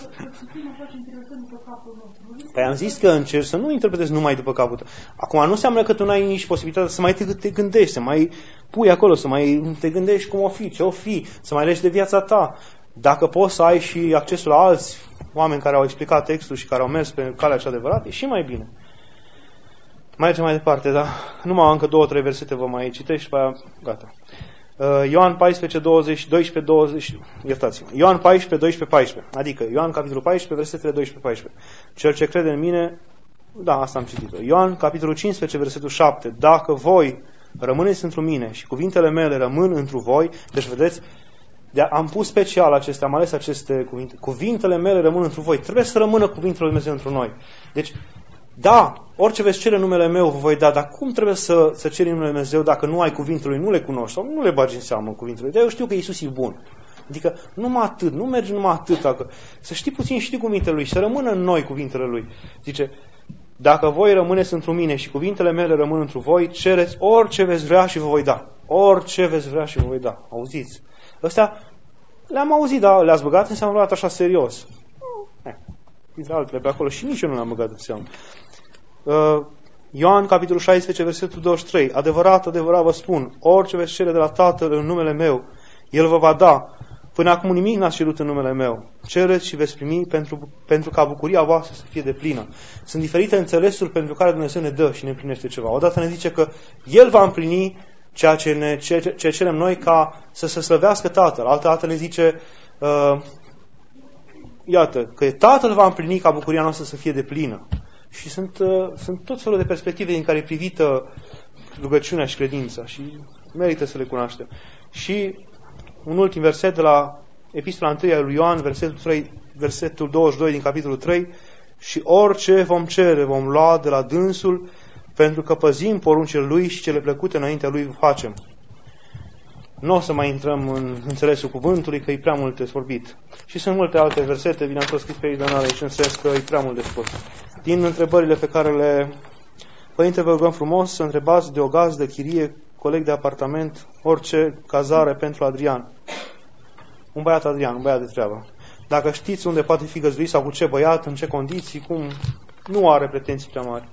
Păi am zis că încerci să nu interpretezi numai după capul tău. Acum nu înseamnă că tu n-ai nici posibilitatea să mai te gândești, să mai pui acolo, să mai te gândești cum o fi, ce o fi, să mai legi de viața ta. Dacă poți să ai și accesul la alți oameni care au explicat textul și care au mers pe calea cea adevărată, e și mai bine. Mergem mai departe, da? Numai încă 2-3 versete vă mai citești și pe aia, gata. Ioan 14, 20, 12, 20, iertați-mă. Ioan 14, 12, 14. Adică Ioan capitolul 14, versetele 12-14. Cel ce crede în mine, da, asta am citit-o. Ioan capitolul 15, versetul 7. Dacă voi rămâneți într mine și cuvintele mele rămân întru voi, deci vedeți, am pus special acestea, am ales aceste cuvinte. Cuvintele mele rămân întru voi. Trebuie să rămână cuvintele lui Dumnezeu întru noi. Deci, da, orice veți cere în numele meu vă voi da, dar cum trebuie să ceri în numele Dumnezeu dacă nu ai cuvintele lui, nu le cunoști sau nu le bagi în seamă cuvintele lui? Dar eu știu că Iisus e bun. Adică numai atât, nu mergi numai atât, să știi puțin, știi cuvintele lui, să rămână în noi cuvintele lui. Zice, dacă voi rămâneți întru mine și cuvintele mele rămân întru voi, cereți orice veți vrea și vă voi da. Orice veți vrea și vă voi da. Auziți? Ăstea le-am auzit, dar le-ați băgat în seamă luat așa serios. Dintre altele pe acolo și nici eu nu le-am băgat în seamă. Ioan, capitolul 16, versetul 23. Adevărat, adevărat vă spun, orice veți cere de la Tatăl în numele meu, El vă va da. Până acum nimic n-ați cerut în numele meu. Cereți și veți primi pentru ca bucuria voastră să fie deplină. Sunt diferite înțelesuri pentru care Dumnezeu ne dă și ne împlinește ceva. Odată ne zice că El va împlini ceea ce cerem noi ca să se slăvească Tatăl. Altă ne zice, iată, că Tatăl va împlini ca bucuria noastră să fie deplină. Și sunt tot felul de perspective din care e privită rugăciunea și credința și merită să le cunoaștem. Și un ultim verset de la Epistola 1 a lui Ioan, versetul 22 din capitolul 3, și orice vom cere, vom lua de la dânsul, pentru că păzim poruncile Lui și cele plăcute înaintea Lui facem. Nu o să mai intrăm în înțelesul cuvântului, că e prea mult de vorbit. Și sunt multe alte versete, bine am tot scris pe ei, dar aici în sens că e prea mult de spus. Din întrebările pe care le... Părinte, vă rugăm frumos să întrebați de o gazdă, chirie, coleg de apartament, orice cazare pentru Adrian. Un băiat Adrian, un băiat de treabă. Dacă știți unde poate fi găzduit sau cu ce băiat, în ce condiții, cum, nu are pretenții prea mari.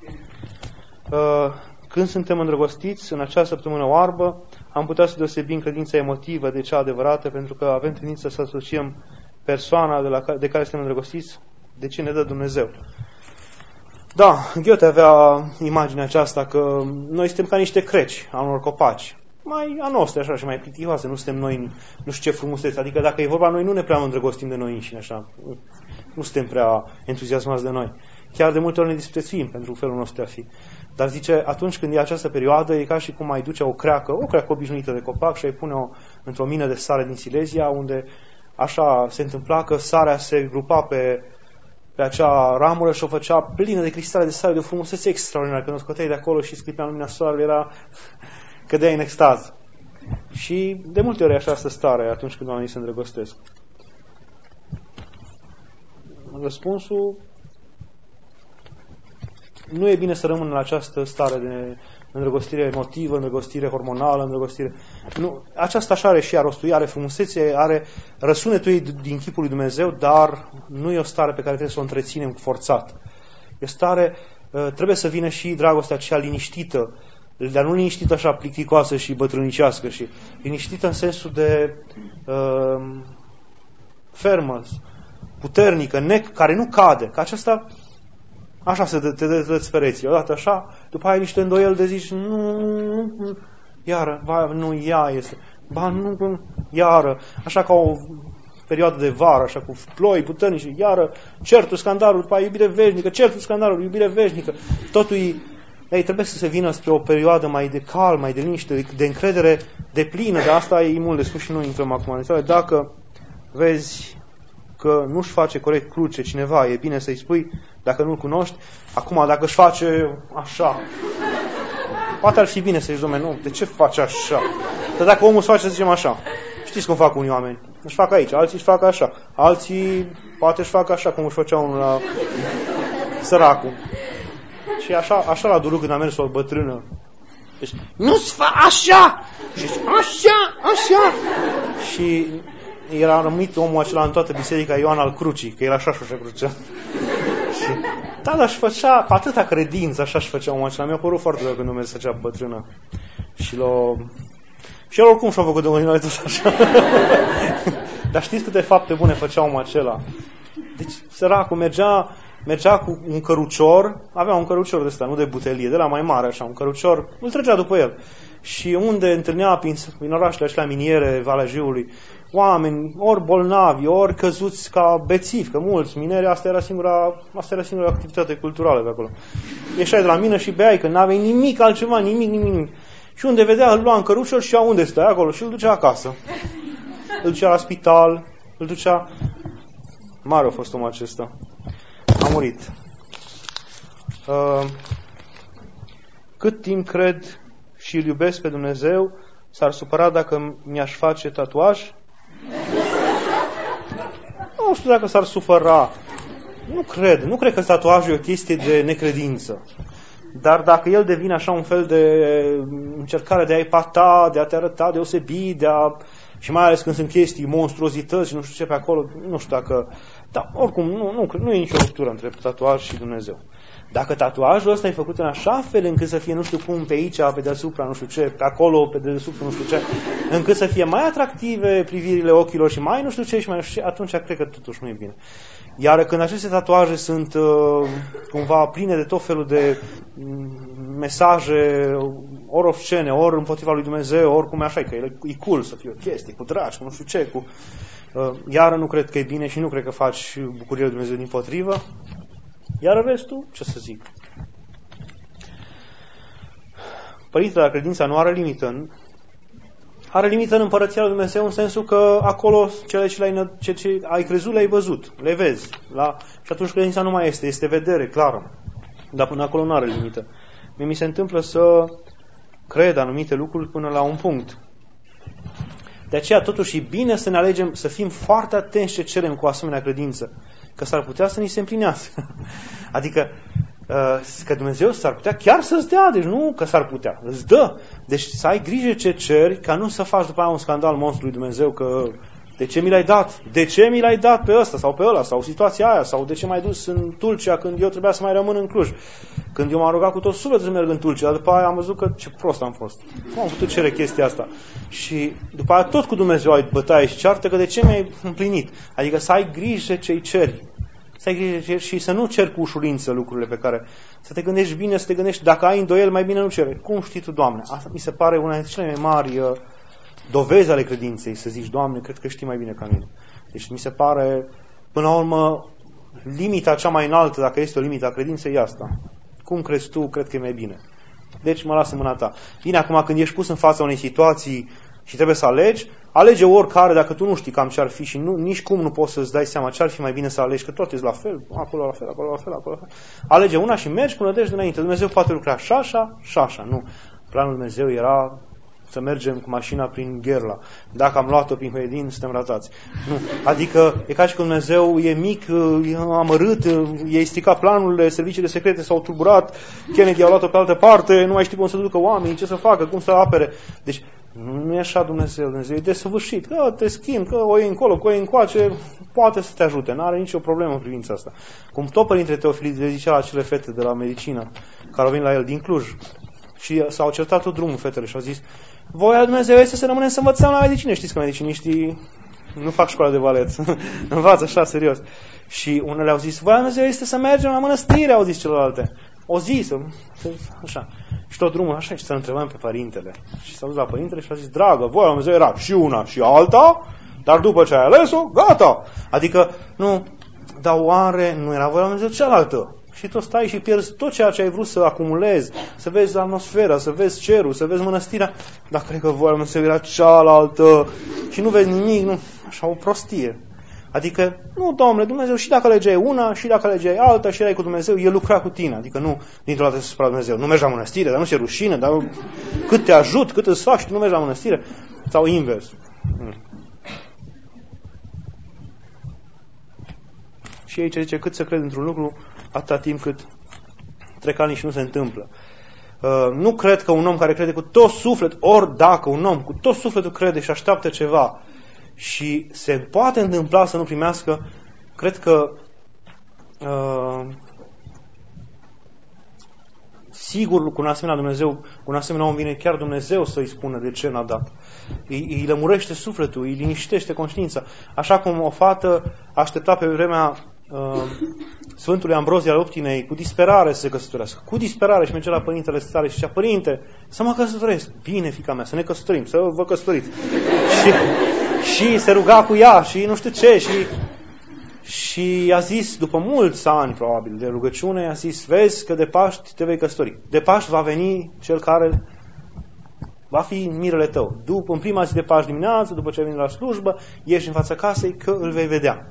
Când suntem îndrăgostiți, în acea săptămână oarbă, am putea să deosebim credința emotivă de cea adevărată, pentru că avem tendință să asociem persoana de care suntem îndrăgostiți de ce ne dă Dumnezeu. Da, Goethe avea imaginea aceasta că noi suntem ca niște creci a unor copaci. Mai a noastră, așa, și mai plicticoase, nu suntem noi, nu știu ce frumusețe. Adică dacă e vorba, noi nu ne prea îndrăgostim de noi înșine, așa. Nu suntem prea entuziasmați de noi. Chiar de multe ori ne disprețuim pentru felul nostru de a fi. Dar zice, atunci când e această perioadă, e ca și cum ai duce o creacă obișnuită de copac și ai pune-o într-o mină de sare din Silesia, unde așa se întâmpla că sarea se grupa pe acea ramură și o făcea plină de cristale de sare, de o frumusețe extraordinară. Când o scoteai de acolo și sclipea în lumina soarelui, cădeai în extaz. Și de multe ori e așa stare atunci când oamenii se îndrăgostesc. Răspunsul: nu e bine să rămână la această stare de îndrăgostire emotivă, îndrăgostire hormonală, îndrăgostire... Nu, aceasta așa are și rostul ei, are frumusețe, are răsunetul ei din chipul lui Dumnezeu, dar nu e o stare pe care trebuie să o întreținem forțat. E o stare, trebuie să vină și dragostea aceea liniștită, dar nu liniștită așa plicticoasă și bătrânicească, și liniștită în sensul de fermă, puternică, care nu cade, că aceasta... Așa te dă-ți pereții. Odată așa, după aia niște îndoieli de zici, nu, iară, nu, ea este, nu, iară, așa ca o perioadă de vară, așa cu ploi puternice, iară, certul, scandalul, după aia iubire veșnică, certul, scandalul, iubire veșnică. Totul trebuie să se vină spre o perioadă mai de calm, mai de liniște, de încredere deplină, de asta e mult de spus și nu intrăm acum în detalii. Dacă vezi că nu-și face corect cruce cineva, e bine să-i spui, dacă nu-l cunoști. Acum, dacă își face așa, poate ar fi bine să-i zici, nu, de ce face așa? Dar dacă omul își face, să zicem așa, știți cum fac unii oameni, își fac aici, alții își fac așa, alții poate își fac așa, cum își făcea unul la săracul. Și așa la Duru când a mers o bătrână. Deci, nu-ți fa așa! Și așa! Și era rămit omul acela în toată biserica Ioan al Crucii, că era așa crucea. Și, da, dar își făcea, cu atâta credință, așa își făcea omul acela. Mi-a părut foarte rău când o mers acea bătrână. Și el oricum și-a făcut de mâinile tot așa. Dar știți câte fapte bune făcea omul acela? Deci, săracul mergea cu un cărucior, avea un cărucior de ăsta, nu de butelie, de la mai mare, așa, un cărucior, îl trăgea după el. Și unde întâlnea prin orașele acelea miniere, Valea Jiului, oameni, ori bolnavi, ori căzuți ca bețivi, că mulți mineri, asta era singura activitate culturală pe acolo. Ieșai de la mină și beai, că n-aveai nimic altceva, nimic. Și unde vedea, îl lua în cărucior și unde stai acolo și îl ducea acasă. Îl ducea la spital, îl ducea... Mare a fost omul acesta. A murit. Cât timp cred și îl iubesc pe Dumnezeu, s-ar supăra dacă mi-aș face tatuaj? Nu știu dacă s-ar supăra. Nu cred că tatuajul e o chestie de necredință. Dar dacă el devine așa un fel de încercare de a epata, de a te arăta deosebit, și mai ales când sunt chestii, monstruozități și nu știu ce pe acolo, nu știu dacă... Dar oricum, nu e nicio ruptură între tatuaj și Dumnezeu. Dacă tatuajul ăsta e făcut în așa fel încât să fie nu știu cum pe aici, pe deasupra, nu știu ce, pe acolo, pe deasupra, nu știu ce, încât să fie mai atractive privirile ochilor și mai nu știu ce și mai nu știu ce, atunci cred că totuși nu e bine. Iar când aceste tatuaje sunt cumva pline de tot felul de mesaje, ori obscene, ori împotriva lui Dumnezeu, ori cum e așa, că e cool să fie o chestie cu dragi, cu nu știu ce, iar nu cred că e bine și nu cred că faci bucuria lui Dumnezeu dimpotrivă. Iar restul, ce să zic? Părinte, dar credința nu are limită. are limită în Împărăția lui Dumnezeu în sensul că acolo ce ai crezut le-ai văzut, le vezi. Și atunci credința nu mai este vedere clară. Dar până acolo nu are limită. Mi se întâmplă să cred anumite lucruri până la un punct. De aceea totuși e bine să ne alegem, să fim foarte atenți ce cerem cu asemenea credință. Că s-ar putea să ni se împlinească. Adică că Dumnezeu s-ar putea chiar să-ți dea, deci nu că s-ar putea, îți dă. Deci să ai grijă ce ceri, ca nu să faci după aia un scandal monstrului Dumnezeu, că de ce mi l-ai dat? De ce mi l-ai dat pe ăsta sau pe ăla? Sau situația aia? Sau de ce m-ai dus în Tulcea când eu trebuia să mai rămân în Cluj? Când eu m-am rugat cu tot sufletul să merg în Tulcea, dar după aia am văzut că ce prost am fost. Nu am putut cere chestia asta. Și după aia tot cu Dumnezeu ai bătaie și ceartă că de ce mi-ai împlinit? Adică să ai grijă ce-i ceri. Să ai grijă și să nu ceri cu ușurință lucrurile pe care... Să te gândești bine, să te gândești, dacă ai îndoiel, mai bine nu cere. Cum știi tu, Doamne? Asta mi se pare una dintre cele mai mari dovezi ale credinței, să zici, Doamne, cred că știi mai bine ca mine. Deci mi se pare, până la urmă, limita cea mai înaltă, dacă este o limită a credinței, e asta. Cum crezi tu, cred că e mai bine. Deci mă las în mâna ta. Bine, acum când ești pus în fața unei situații și trebuie să alege oricare, dacă tu nu știi cam ce-ar fi și nici cum nu poți să-ți dai seama ce-ar fi mai bine să alegi, că tot e la fel, acolo la fel, acolo la fel, acolo la fel. Alege una și mergi cu nădejde înainte. Dumnezeu poate lucra și așa, nu. Planul Dumnezeu era să mergem cu mașina prin Gherla. Dacă am luat-o prin Huedin, suntem ratați. Nu. Adică e ca și când Dumnezeu e mic, e amărât, i-ai stricat planurile, serviciile secrete s-au tulburat, Kennedy a luat-o pe altă parte, nu mai știu cum să ducă oamenii, ce să facă, cum să apere. Deci nu e așa Dumnezeu. Dumnezeu e desăvârșit. Că te schimbi, că o iei încolo, că o iei încoace, poate să te ajute. N-are nicio problemă în privința asta. Cum tot Părintele Teofilit le zicea la acele fete de la medicină, care au venit la el din Cluj. Și s-au certat tot drumul fetele și au zis: voia lui Dumnezeu este să rămânem să învățăm la medicină. Știți că mediciniștii nu fac școală de balet. Învață așa, serios. Și unele au zis: voia lui Dumnezeu este să mergem la mănăstire, au zis celelalte. O zi, așa. Și tot drumul așa, și să întrebăm pe Părintele. Și s-a dus la Părintele și a zis: dragă, voia lui Dumnezeu era și una și alta, dar după ce ai ales-o, gata. Adică, nu, dar oare nu era voia lui Dumnezeu cealaltă? Și tot stai și pierzi tot ceea ce ai vrut să acumulezi, să vezi atmosfera, să vezi cerul, să vezi mănăstirea, dar cred că voia lui Dumnezeu era cealaltă și nu vezi nimic, nu, așa o prostie. Adică, nu, Domnule, Dumnezeu, și dacă alegeai una, și dacă alegeai alta, și erai cu Dumnezeu, El lucra cu tine. Adică nu, dintr-o dată să supra Dumnezeu. Nu mergi la mănăstire, dar nu se rușine, dar cât te ajut, cât îți faci și tu nu mergi la mănăstire. Sau invers. Și aici zice, cât să cred într-un lucru, atâta timp cât trec ani și nu se întâmplă. Nu cred că un om care crede cu tot suflet, ori dacă un om cu tot sufletul crede și așteaptă ceva și se poate întâmpla să nu primească, cred că sigur cu un asemenea Dumnezeu, cu un asemenea om vine chiar Dumnezeu să-i spună de ce n-a dat. Îi lămurește sufletul, îi liniștește conștiința. Așa cum o fată aștepta pe vremea Sfântului Ambrozie al Optinei cu disperare să se căsătorească. Cu disperare și mergea la Părintele Stare și zicea: Părinte, să mă căsătoresc. Bine, fiica mea, să ne căsătorim, să vă căsătoriți. Și se ruga cu ea și nu știu ce. Și a zis, după mulți ani probabil de rugăciune, a zis: vezi că de Paști te vei căsători. De Paști va veni cel care va fi mirele tău. În prima zi de Paști dimineață, după ce ai venit la slujbă, ieși în fața casei că îl vei vedea.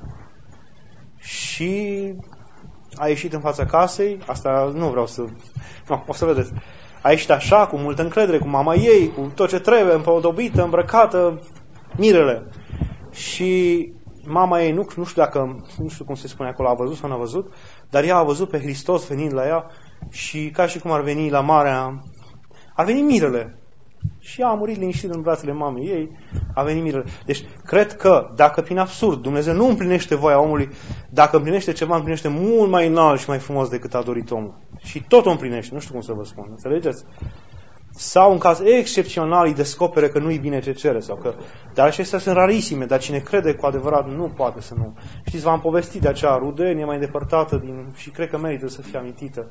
Și a ieșit în fața casei, asta nu vreau să... Nu, o să vedeți. A ieșit așa, cu multă încredere, cu mama ei, cu tot ce trebuie, împodobită, îmbrăcată, mirele. Și mama ei, nu știu cum se spune acolo, a văzut sau n-a văzut, dar ea a văzut pe Hristos venind la ea și ca și cum ar veni la marea... A venit mirele. Și ea a murit liniștit în brațele mamei ei, a venit mirele. Deci, cred că, dacă prin absurd Dumnezeu nu împlinește voia omului, dacă împlinește ceva, împlinește mult mai înalt și mai frumos decât a dorit omul. Și tot o împlinește, nu știu cum să vă spun, înțelegeți? Sau, în caz excepțional, îi descopere că nu-i bine ce cere. Dar acestea sunt rarisime, dar cine crede cu adevărat nu poate să nu. Știți, v-am povestit de acea rudenie mai depărtată și cred că merită să fie amintită.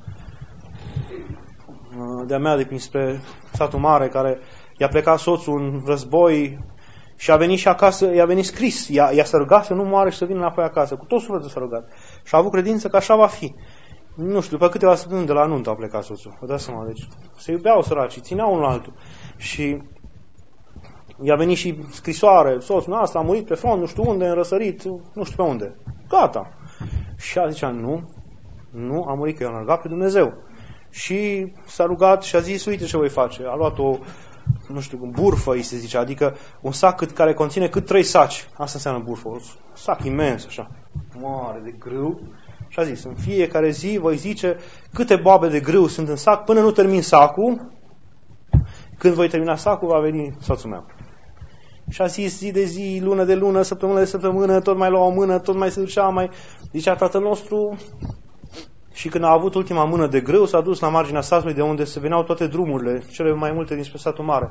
De-a mea de spre satul mare, care i-a plecat soțul în război și a venit și acasă, i-a venit scris, i-a să rugat să nu moare și să vină înapoi acasă. Cu tot sufletul s-a rugat. Și a avut credință că așa va fi. Nu știu, după câteva săptămâni de la nuntă a plecat soțul. Vă dați seama, deci se iubeau săracii, țineau unul altul. Și i-a venit și scrisoare, soțul ăsta a murit pe front, nu știu unde, în răsărit, nu știu pe unde. Gata. Și ea zicea, nu, a murit că i-a alergat pe Dumnezeu. Și s-a rugat și a zis, uite ce voi face. A luat o, nu știu, burfă, îi se zice, adică un sac care conține cât 3 saci. Asta înseamnă burfă, un sac imens, așa, mare, de grâu. Și a zis, în fiecare zi voi zice câte boabe de grâu sunt în sac până nu termin sacul. Când voi termina sacul, va veni soțul meu. Și a zis zi de zi, lună de lună, săptămână de săptămână, tot mai lua o mână, tot mai se ducea, mai zicea Tatăl nostru. Și când a avut ultima mână de grâu, s-a dus la marginea satului de unde se veneau toate drumurile, cele mai multe dinspre satul mare.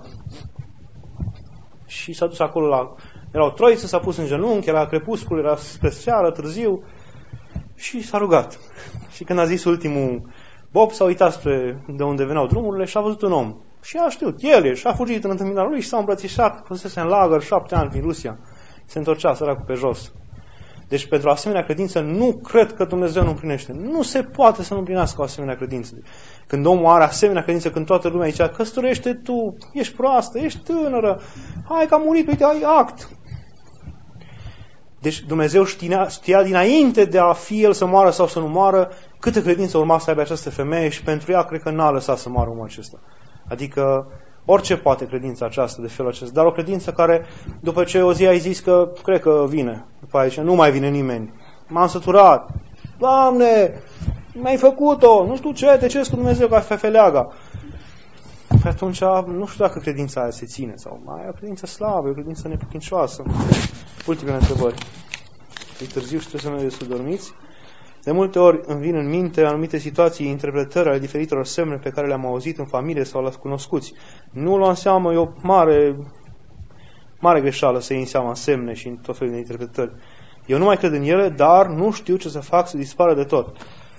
Și s-a dus acolo era o troiță, s-a pus în genunchi, era crepuscul, era spre seară, târziu, și s-a rugat. Și când a zis ultimul Bob, s-a uitat spre de unde veneau drumurile și a văzut un om. Și a știut, el și a fugit în întâmpinarea lui și s-a îmbrățișat, fusese în lagăr 7 ani din Rusia. Se întorcea săracul pe jos. Deci pentru asemenea credință nu cred că Dumnezeu nu împlinește. Nu se poate să nu împlinească o asemenea credință. Când omul are asemenea credință, când toată lumea zicea, căsătorește tu, ești proastă, ești tânără, hai că a murit, uite, ai act. Deci Dumnezeu știa dinainte de a fi el să moară sau să nu moară, câtă credință urma să aibă această femeie și pentru ea cred că n-a lăsat să moară omul acesta. Adică orice poate credința aceasta de felul acesta, dar o credință care, după ce o zi ai zis că cred că vine, după aici nu mai vine nimeni, m-am săturat, Doamne, mi-ai făcut-o, nu știu ce, tecesc cu Dumnezeu ca fefeleaga. Pe atunci nu știu dacă credința aia se ține sau mai e o credință slabă, e o credință neputincioasă. Ultimele întrebări. E târziu și trebuie să mergeți să dormiți. De multe ori îmi vin în minte anumite situații, interpretări ale diferitelor semne pe care le-am auzit în familie sau la cunoscuți. Nu luam seama, e o mare greșeală să iei în seama semne și în tot felul de interpretări. Eu nu mai cred în ele, dar nu știu ce să fac să dispară de tot.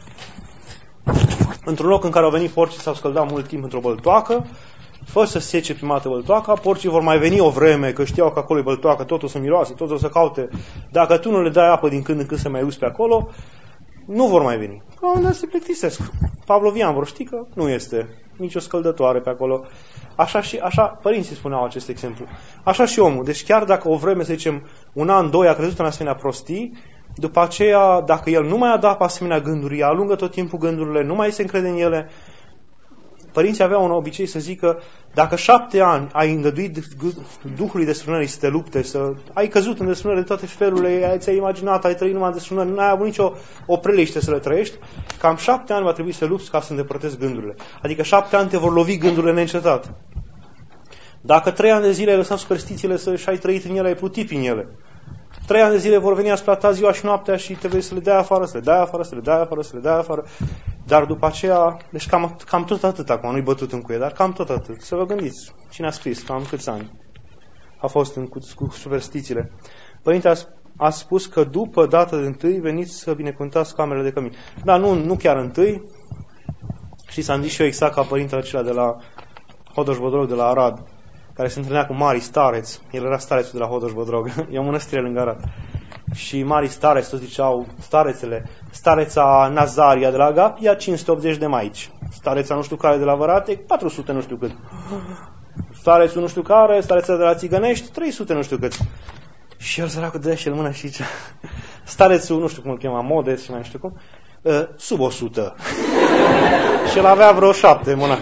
Într-un loc în care au venit porcii s-au scăldat mult timp într-o băltoacă, fără să sece prima dată băltoaca, porcii vor mai veni o vreme, că știau că acolo e băltoacă, tot o să miroase, tot o să caute. Dacă tu nu le dai apă din când în când să mai uzi pe acolo, nu vor mai veni. Că se plictisesc. Pavlovian vor ști că nu este nicio scăldătoare pe acolo. Așa părinții spuneau acest exemplu. Așa și omul. Deci chiar dacă o vreme, să zicem, 1 an, 2 a crezut în asemenea prostii, după aceea, dacă el nu mai adapă asemenea gânduri, ea alungă tot timpul gândurile, nu mai se încrede în ele. Părinții aveau un obicei să zică, dacă 7 ani ai îngăduit Duhului desfrânării să te lupte, ai căzut în desfrânări de toate felurile, ți-ai imaginat, ai trăit numai în desfrânări, nu ai avut nicio opreliște să le trăiești, cam 7 ani va trebui să lupți ca să îndepărtezi gândurile. Adică 7 ani te vor lovi gândurile neîncetat. Dacă 3 ani de zile ai lăsat superstițiile și ai trăit în ele, ai plutit prin ele. 3 ani de zile vor veni asupra ta ziua și noaptea și trebuie să le dai afară, să le dai afară, să le dai afară, să le dai afară. Dar după aceea, deci cam tot atât acum, nu-i bătut în cuie, dar cam tot atât. Să vă gândiți, cine a scris, cam câți ani a fost cu superstițiile. Părinte a spus că după data de 1 veniți să binecuvântați camerele de cămin. Da, nu chiar 1. Și s-am zis și eu exact ca părintele acela de la Hodoș-Bodrog, de la Arad, care se întâlnea cu mari stareți. El era starețul de la Hodoș-Bodrog. E o mănăstire lângă Arad. Și mari stareți, toți ziceau, starețele, stareța Nazaria de la Agapia, 580 de maici. Stareța nu știu care de la Vărate, 400 nu știu cât. Starețul nu știu care, stareța de la Țigănești, 300 nu știu cât. Și el săracul dădea și el mâna și zicea, starețul, nu știu cum îl chema, Modes și mai nu știu cum, sub 100. Și el avea vreo 7 monahe.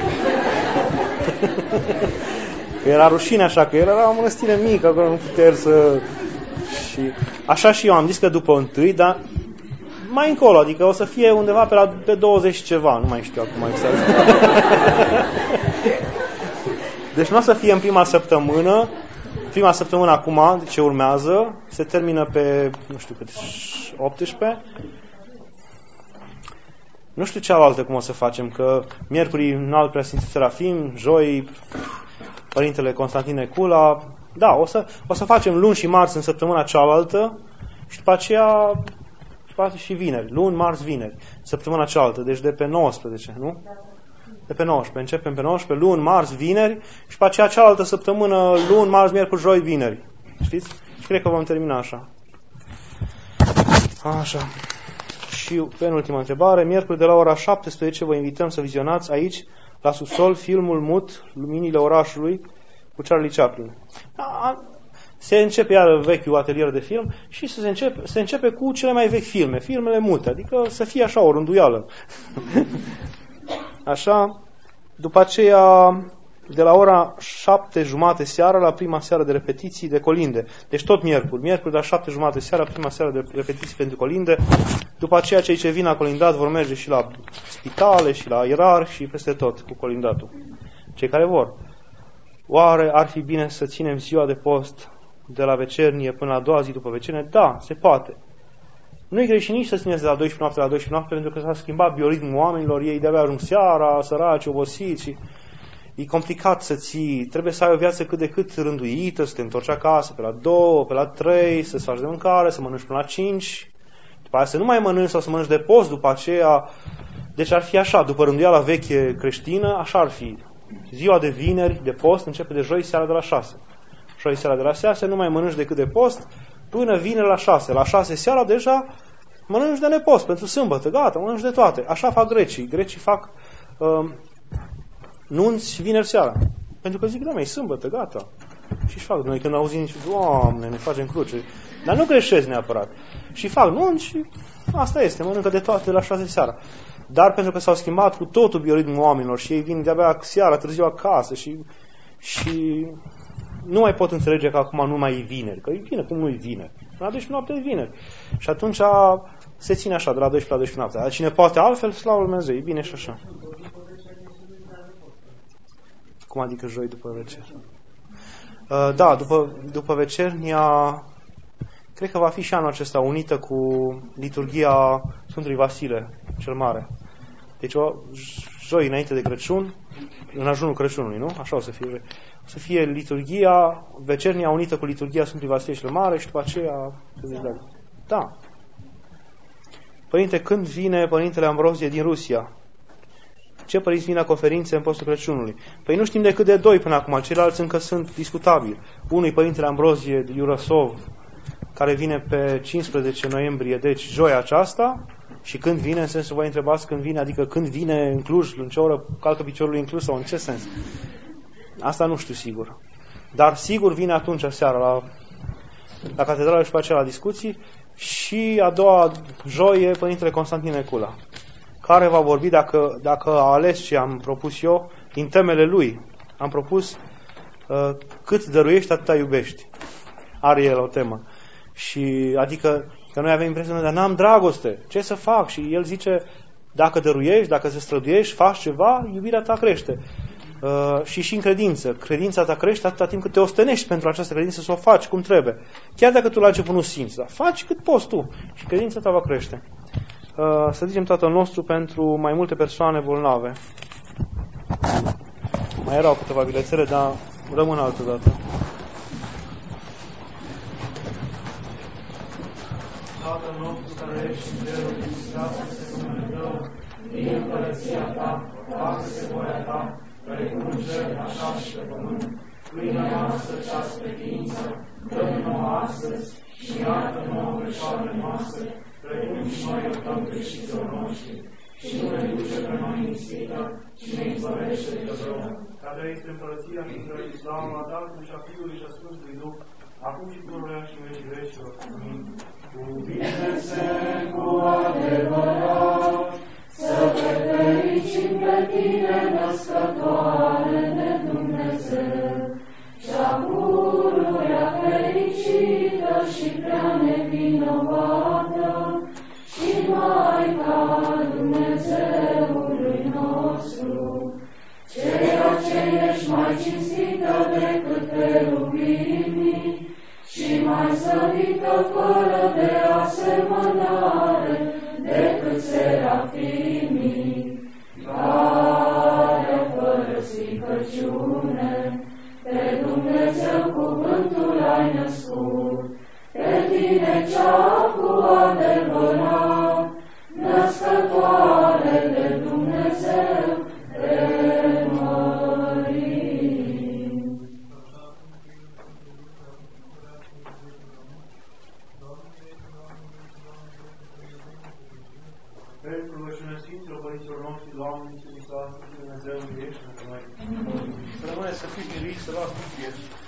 Era rușine așa, că el era o mănăstire mică, acolo nu puteai să... Și așa și eu am zis că după 1, dar mai încolo, adică o să fie undeva pe 20 ceva, nu mai știu acum exact. Deci nu o să fie în prima săptămână acum, ce urmează, se termină pe, nu știu cât, 18. Nu știu cealaltă cum o să facem, că miercuri înalt Preasfințitul Serafim, joi Părintele Constantin Necula. Da, o să facem luni și marți în săptămâna cealaltă și după aceea poate și vineri. Luni, marți, vineri. Săptămâna cealaltă, deci de pe 19, nu? De pe 19. Începem pe 19, luni, marți, vineri și după aceea cealaltă săptămână, luni, marți, miercuri, joi, vineri. Știți? Și cred că vom termina așa. Așa. Și penultima întrebare. Miercuri de la ora 17 vă invităm să vizionați aici, la subsol, filmul mut, Luminile orașului, cu Charlie Chaplin. Se începe iar vechiul atelier de film și se începe cu cele mai vechi filme, filmele mute, adică să fie așa o rânduială. Așa, după aceea, de la ora 7:30 seara la prima seară de repetiții de colinde. Deci tot miercuri la 7:30 seara, prima seară de repetiții pentru colinde. După aceea cei ce vin la colindat vor merge și la spitale și la ierarhi și peste tot cu colindatul. Cei care vor. Oare ar fi bine să ținem ziua de post de la vecernie până la a doua zi după vecernie? Da, se poate. Nu-i greșit nici să țineți de la 12 noapte la 12 noapte, pentru că s-a schimbat bioritmul oamenilor, ei de-abia ajung seara, săraci, obosiți și e complicat să ții, trebuie să ai o viață cât de cât rânduită, să te întorci acasă pe la 2, pe la 3, să-ți faci de mâncare, să mănânci până la 5, după aia să nu mai mănânci sau să mănânci de post după aceea. Deci ar fi așa, după rânduiala veche creștină, așa ar fi. Ziua de vineri de post începe de joi seara de la 6. Joi seara de la 6 nu mai mănânci decât de post până vineri la 6. La 6 seara deja mănânci de nepost pentru sâmbătă, gata, mănânci de toate. Așa fac grecii. Grecii fac nunți vineri seara. Pentru că zic, da, e sâmbătă, gata. Și-și fac. Noi când auzim, Doamne, ne facem cruce. Dar nu greșesc neapărat. Și fac nunți și asta este, mănâncă de toate la 6 seara. Dar pentru că s-au schimbat cu totul bioritmul oamenilor și ei vin de-abia seara, târziu acasă și nu mai pot înțelege că acum nu mai e vineri. Că e vineri, cum nu e vineri? La 12 noapte e vineri. Și atunci se ține așa, de la 12 la 12 noapte. Dar cine poate altfel, slavă Lui Dumnezeu, e bine și așa. Cum adică joi după vecer? Da, după vecernia, cred că va fi și anul acesta unită cu liturghia Sfântului Vasile cel Mare. Deci joi înainte de Crăciun, în ajunul Crăciunului, nu? Așa o să fie. O să fie liturghia, vecernia unită cu liturghia Sfântului Vasile cel Mare și după aceea să zici, da. Părinte, când vine Părintele Ambrozie din Rusia? Ce părinți vin la conferințe în postul Crăciunului? Păi nu știm decât de 2 până acum, ceilalți încă sunt discutabili. Unul e Părintele Ambrozie de Iurasov, care vine pe 15 noiembrie, deci joia aceasta, și când vine, în sensul voi întrebați când vine, adică când vine în Cluj, în ce oră calcă piciorul în Cluj sau în ce sens? Asta nu știu sigur. Dar sigur vine atunci seara la catedrală și pe aceea la discuții și a doua joie Părintele Constantin Necula, care va vorbi, dacă a ales ce am propus eu, din temele lui. Am propus cât dăruiești, atâta iubești. Are el o temă. Și adică că noi avem impresia, dar n-am dragoste, ce să fac? Și el zice, dacă dăruiești, dacă se străduiești, faci ceva, iubirea ta crește. Și în credință. Credința ta crește atâta timp cât te ostenești pentru această credință să o faci cum trebuie. Chiar dacă tu la început nu simți, dar faci cât poți tu și credința ta va crește. Să zicem Tatăl nostru pentru mai multe persoane bolnave. Mai erau câteva bilețele, dar rămân altă dată. Tatăl nostru care ești în cerul, sfințească-se numele Tău, vie împărăția Ta, facă-se voia Ta, precum în cer, așa și pe pământ. Pâinea noastră cea spre ființă, dă-ne nouă astăzi și iartă nouă greșoarele noastre, precum și noi iertăm greșiților noștri. Și nu ne duce pe noi în ispită, ci ne izbăvește de rău. Care este împărăția și într-o slava Tatălui și a Fiului și a Sfântului Duh, acum și pururea și în vecii vecilor. Amin. Cuvinte-se cu adevărat, să te fericim pe tine, născătoare de Dumnezeu, cea pururea fericită și prea nevinovată, și Maica Dumnezeului nostru, ceea ce ești mai cinstită decât cherubimii și mai slăvită fără de asemănare decât serafimii, care fără stricăciune pe Dumnezeu cuvântul ai născut, pe tine cea cu adevărat, născătoare de Dumnezeu, te mărim. Pentru rugăciunea Sfinților Părinților noștri, Doamne, Iisus Hristos, Dumnezeu, miliește-ne pe noi. Să rămâneți să fiți miriți, să luați cu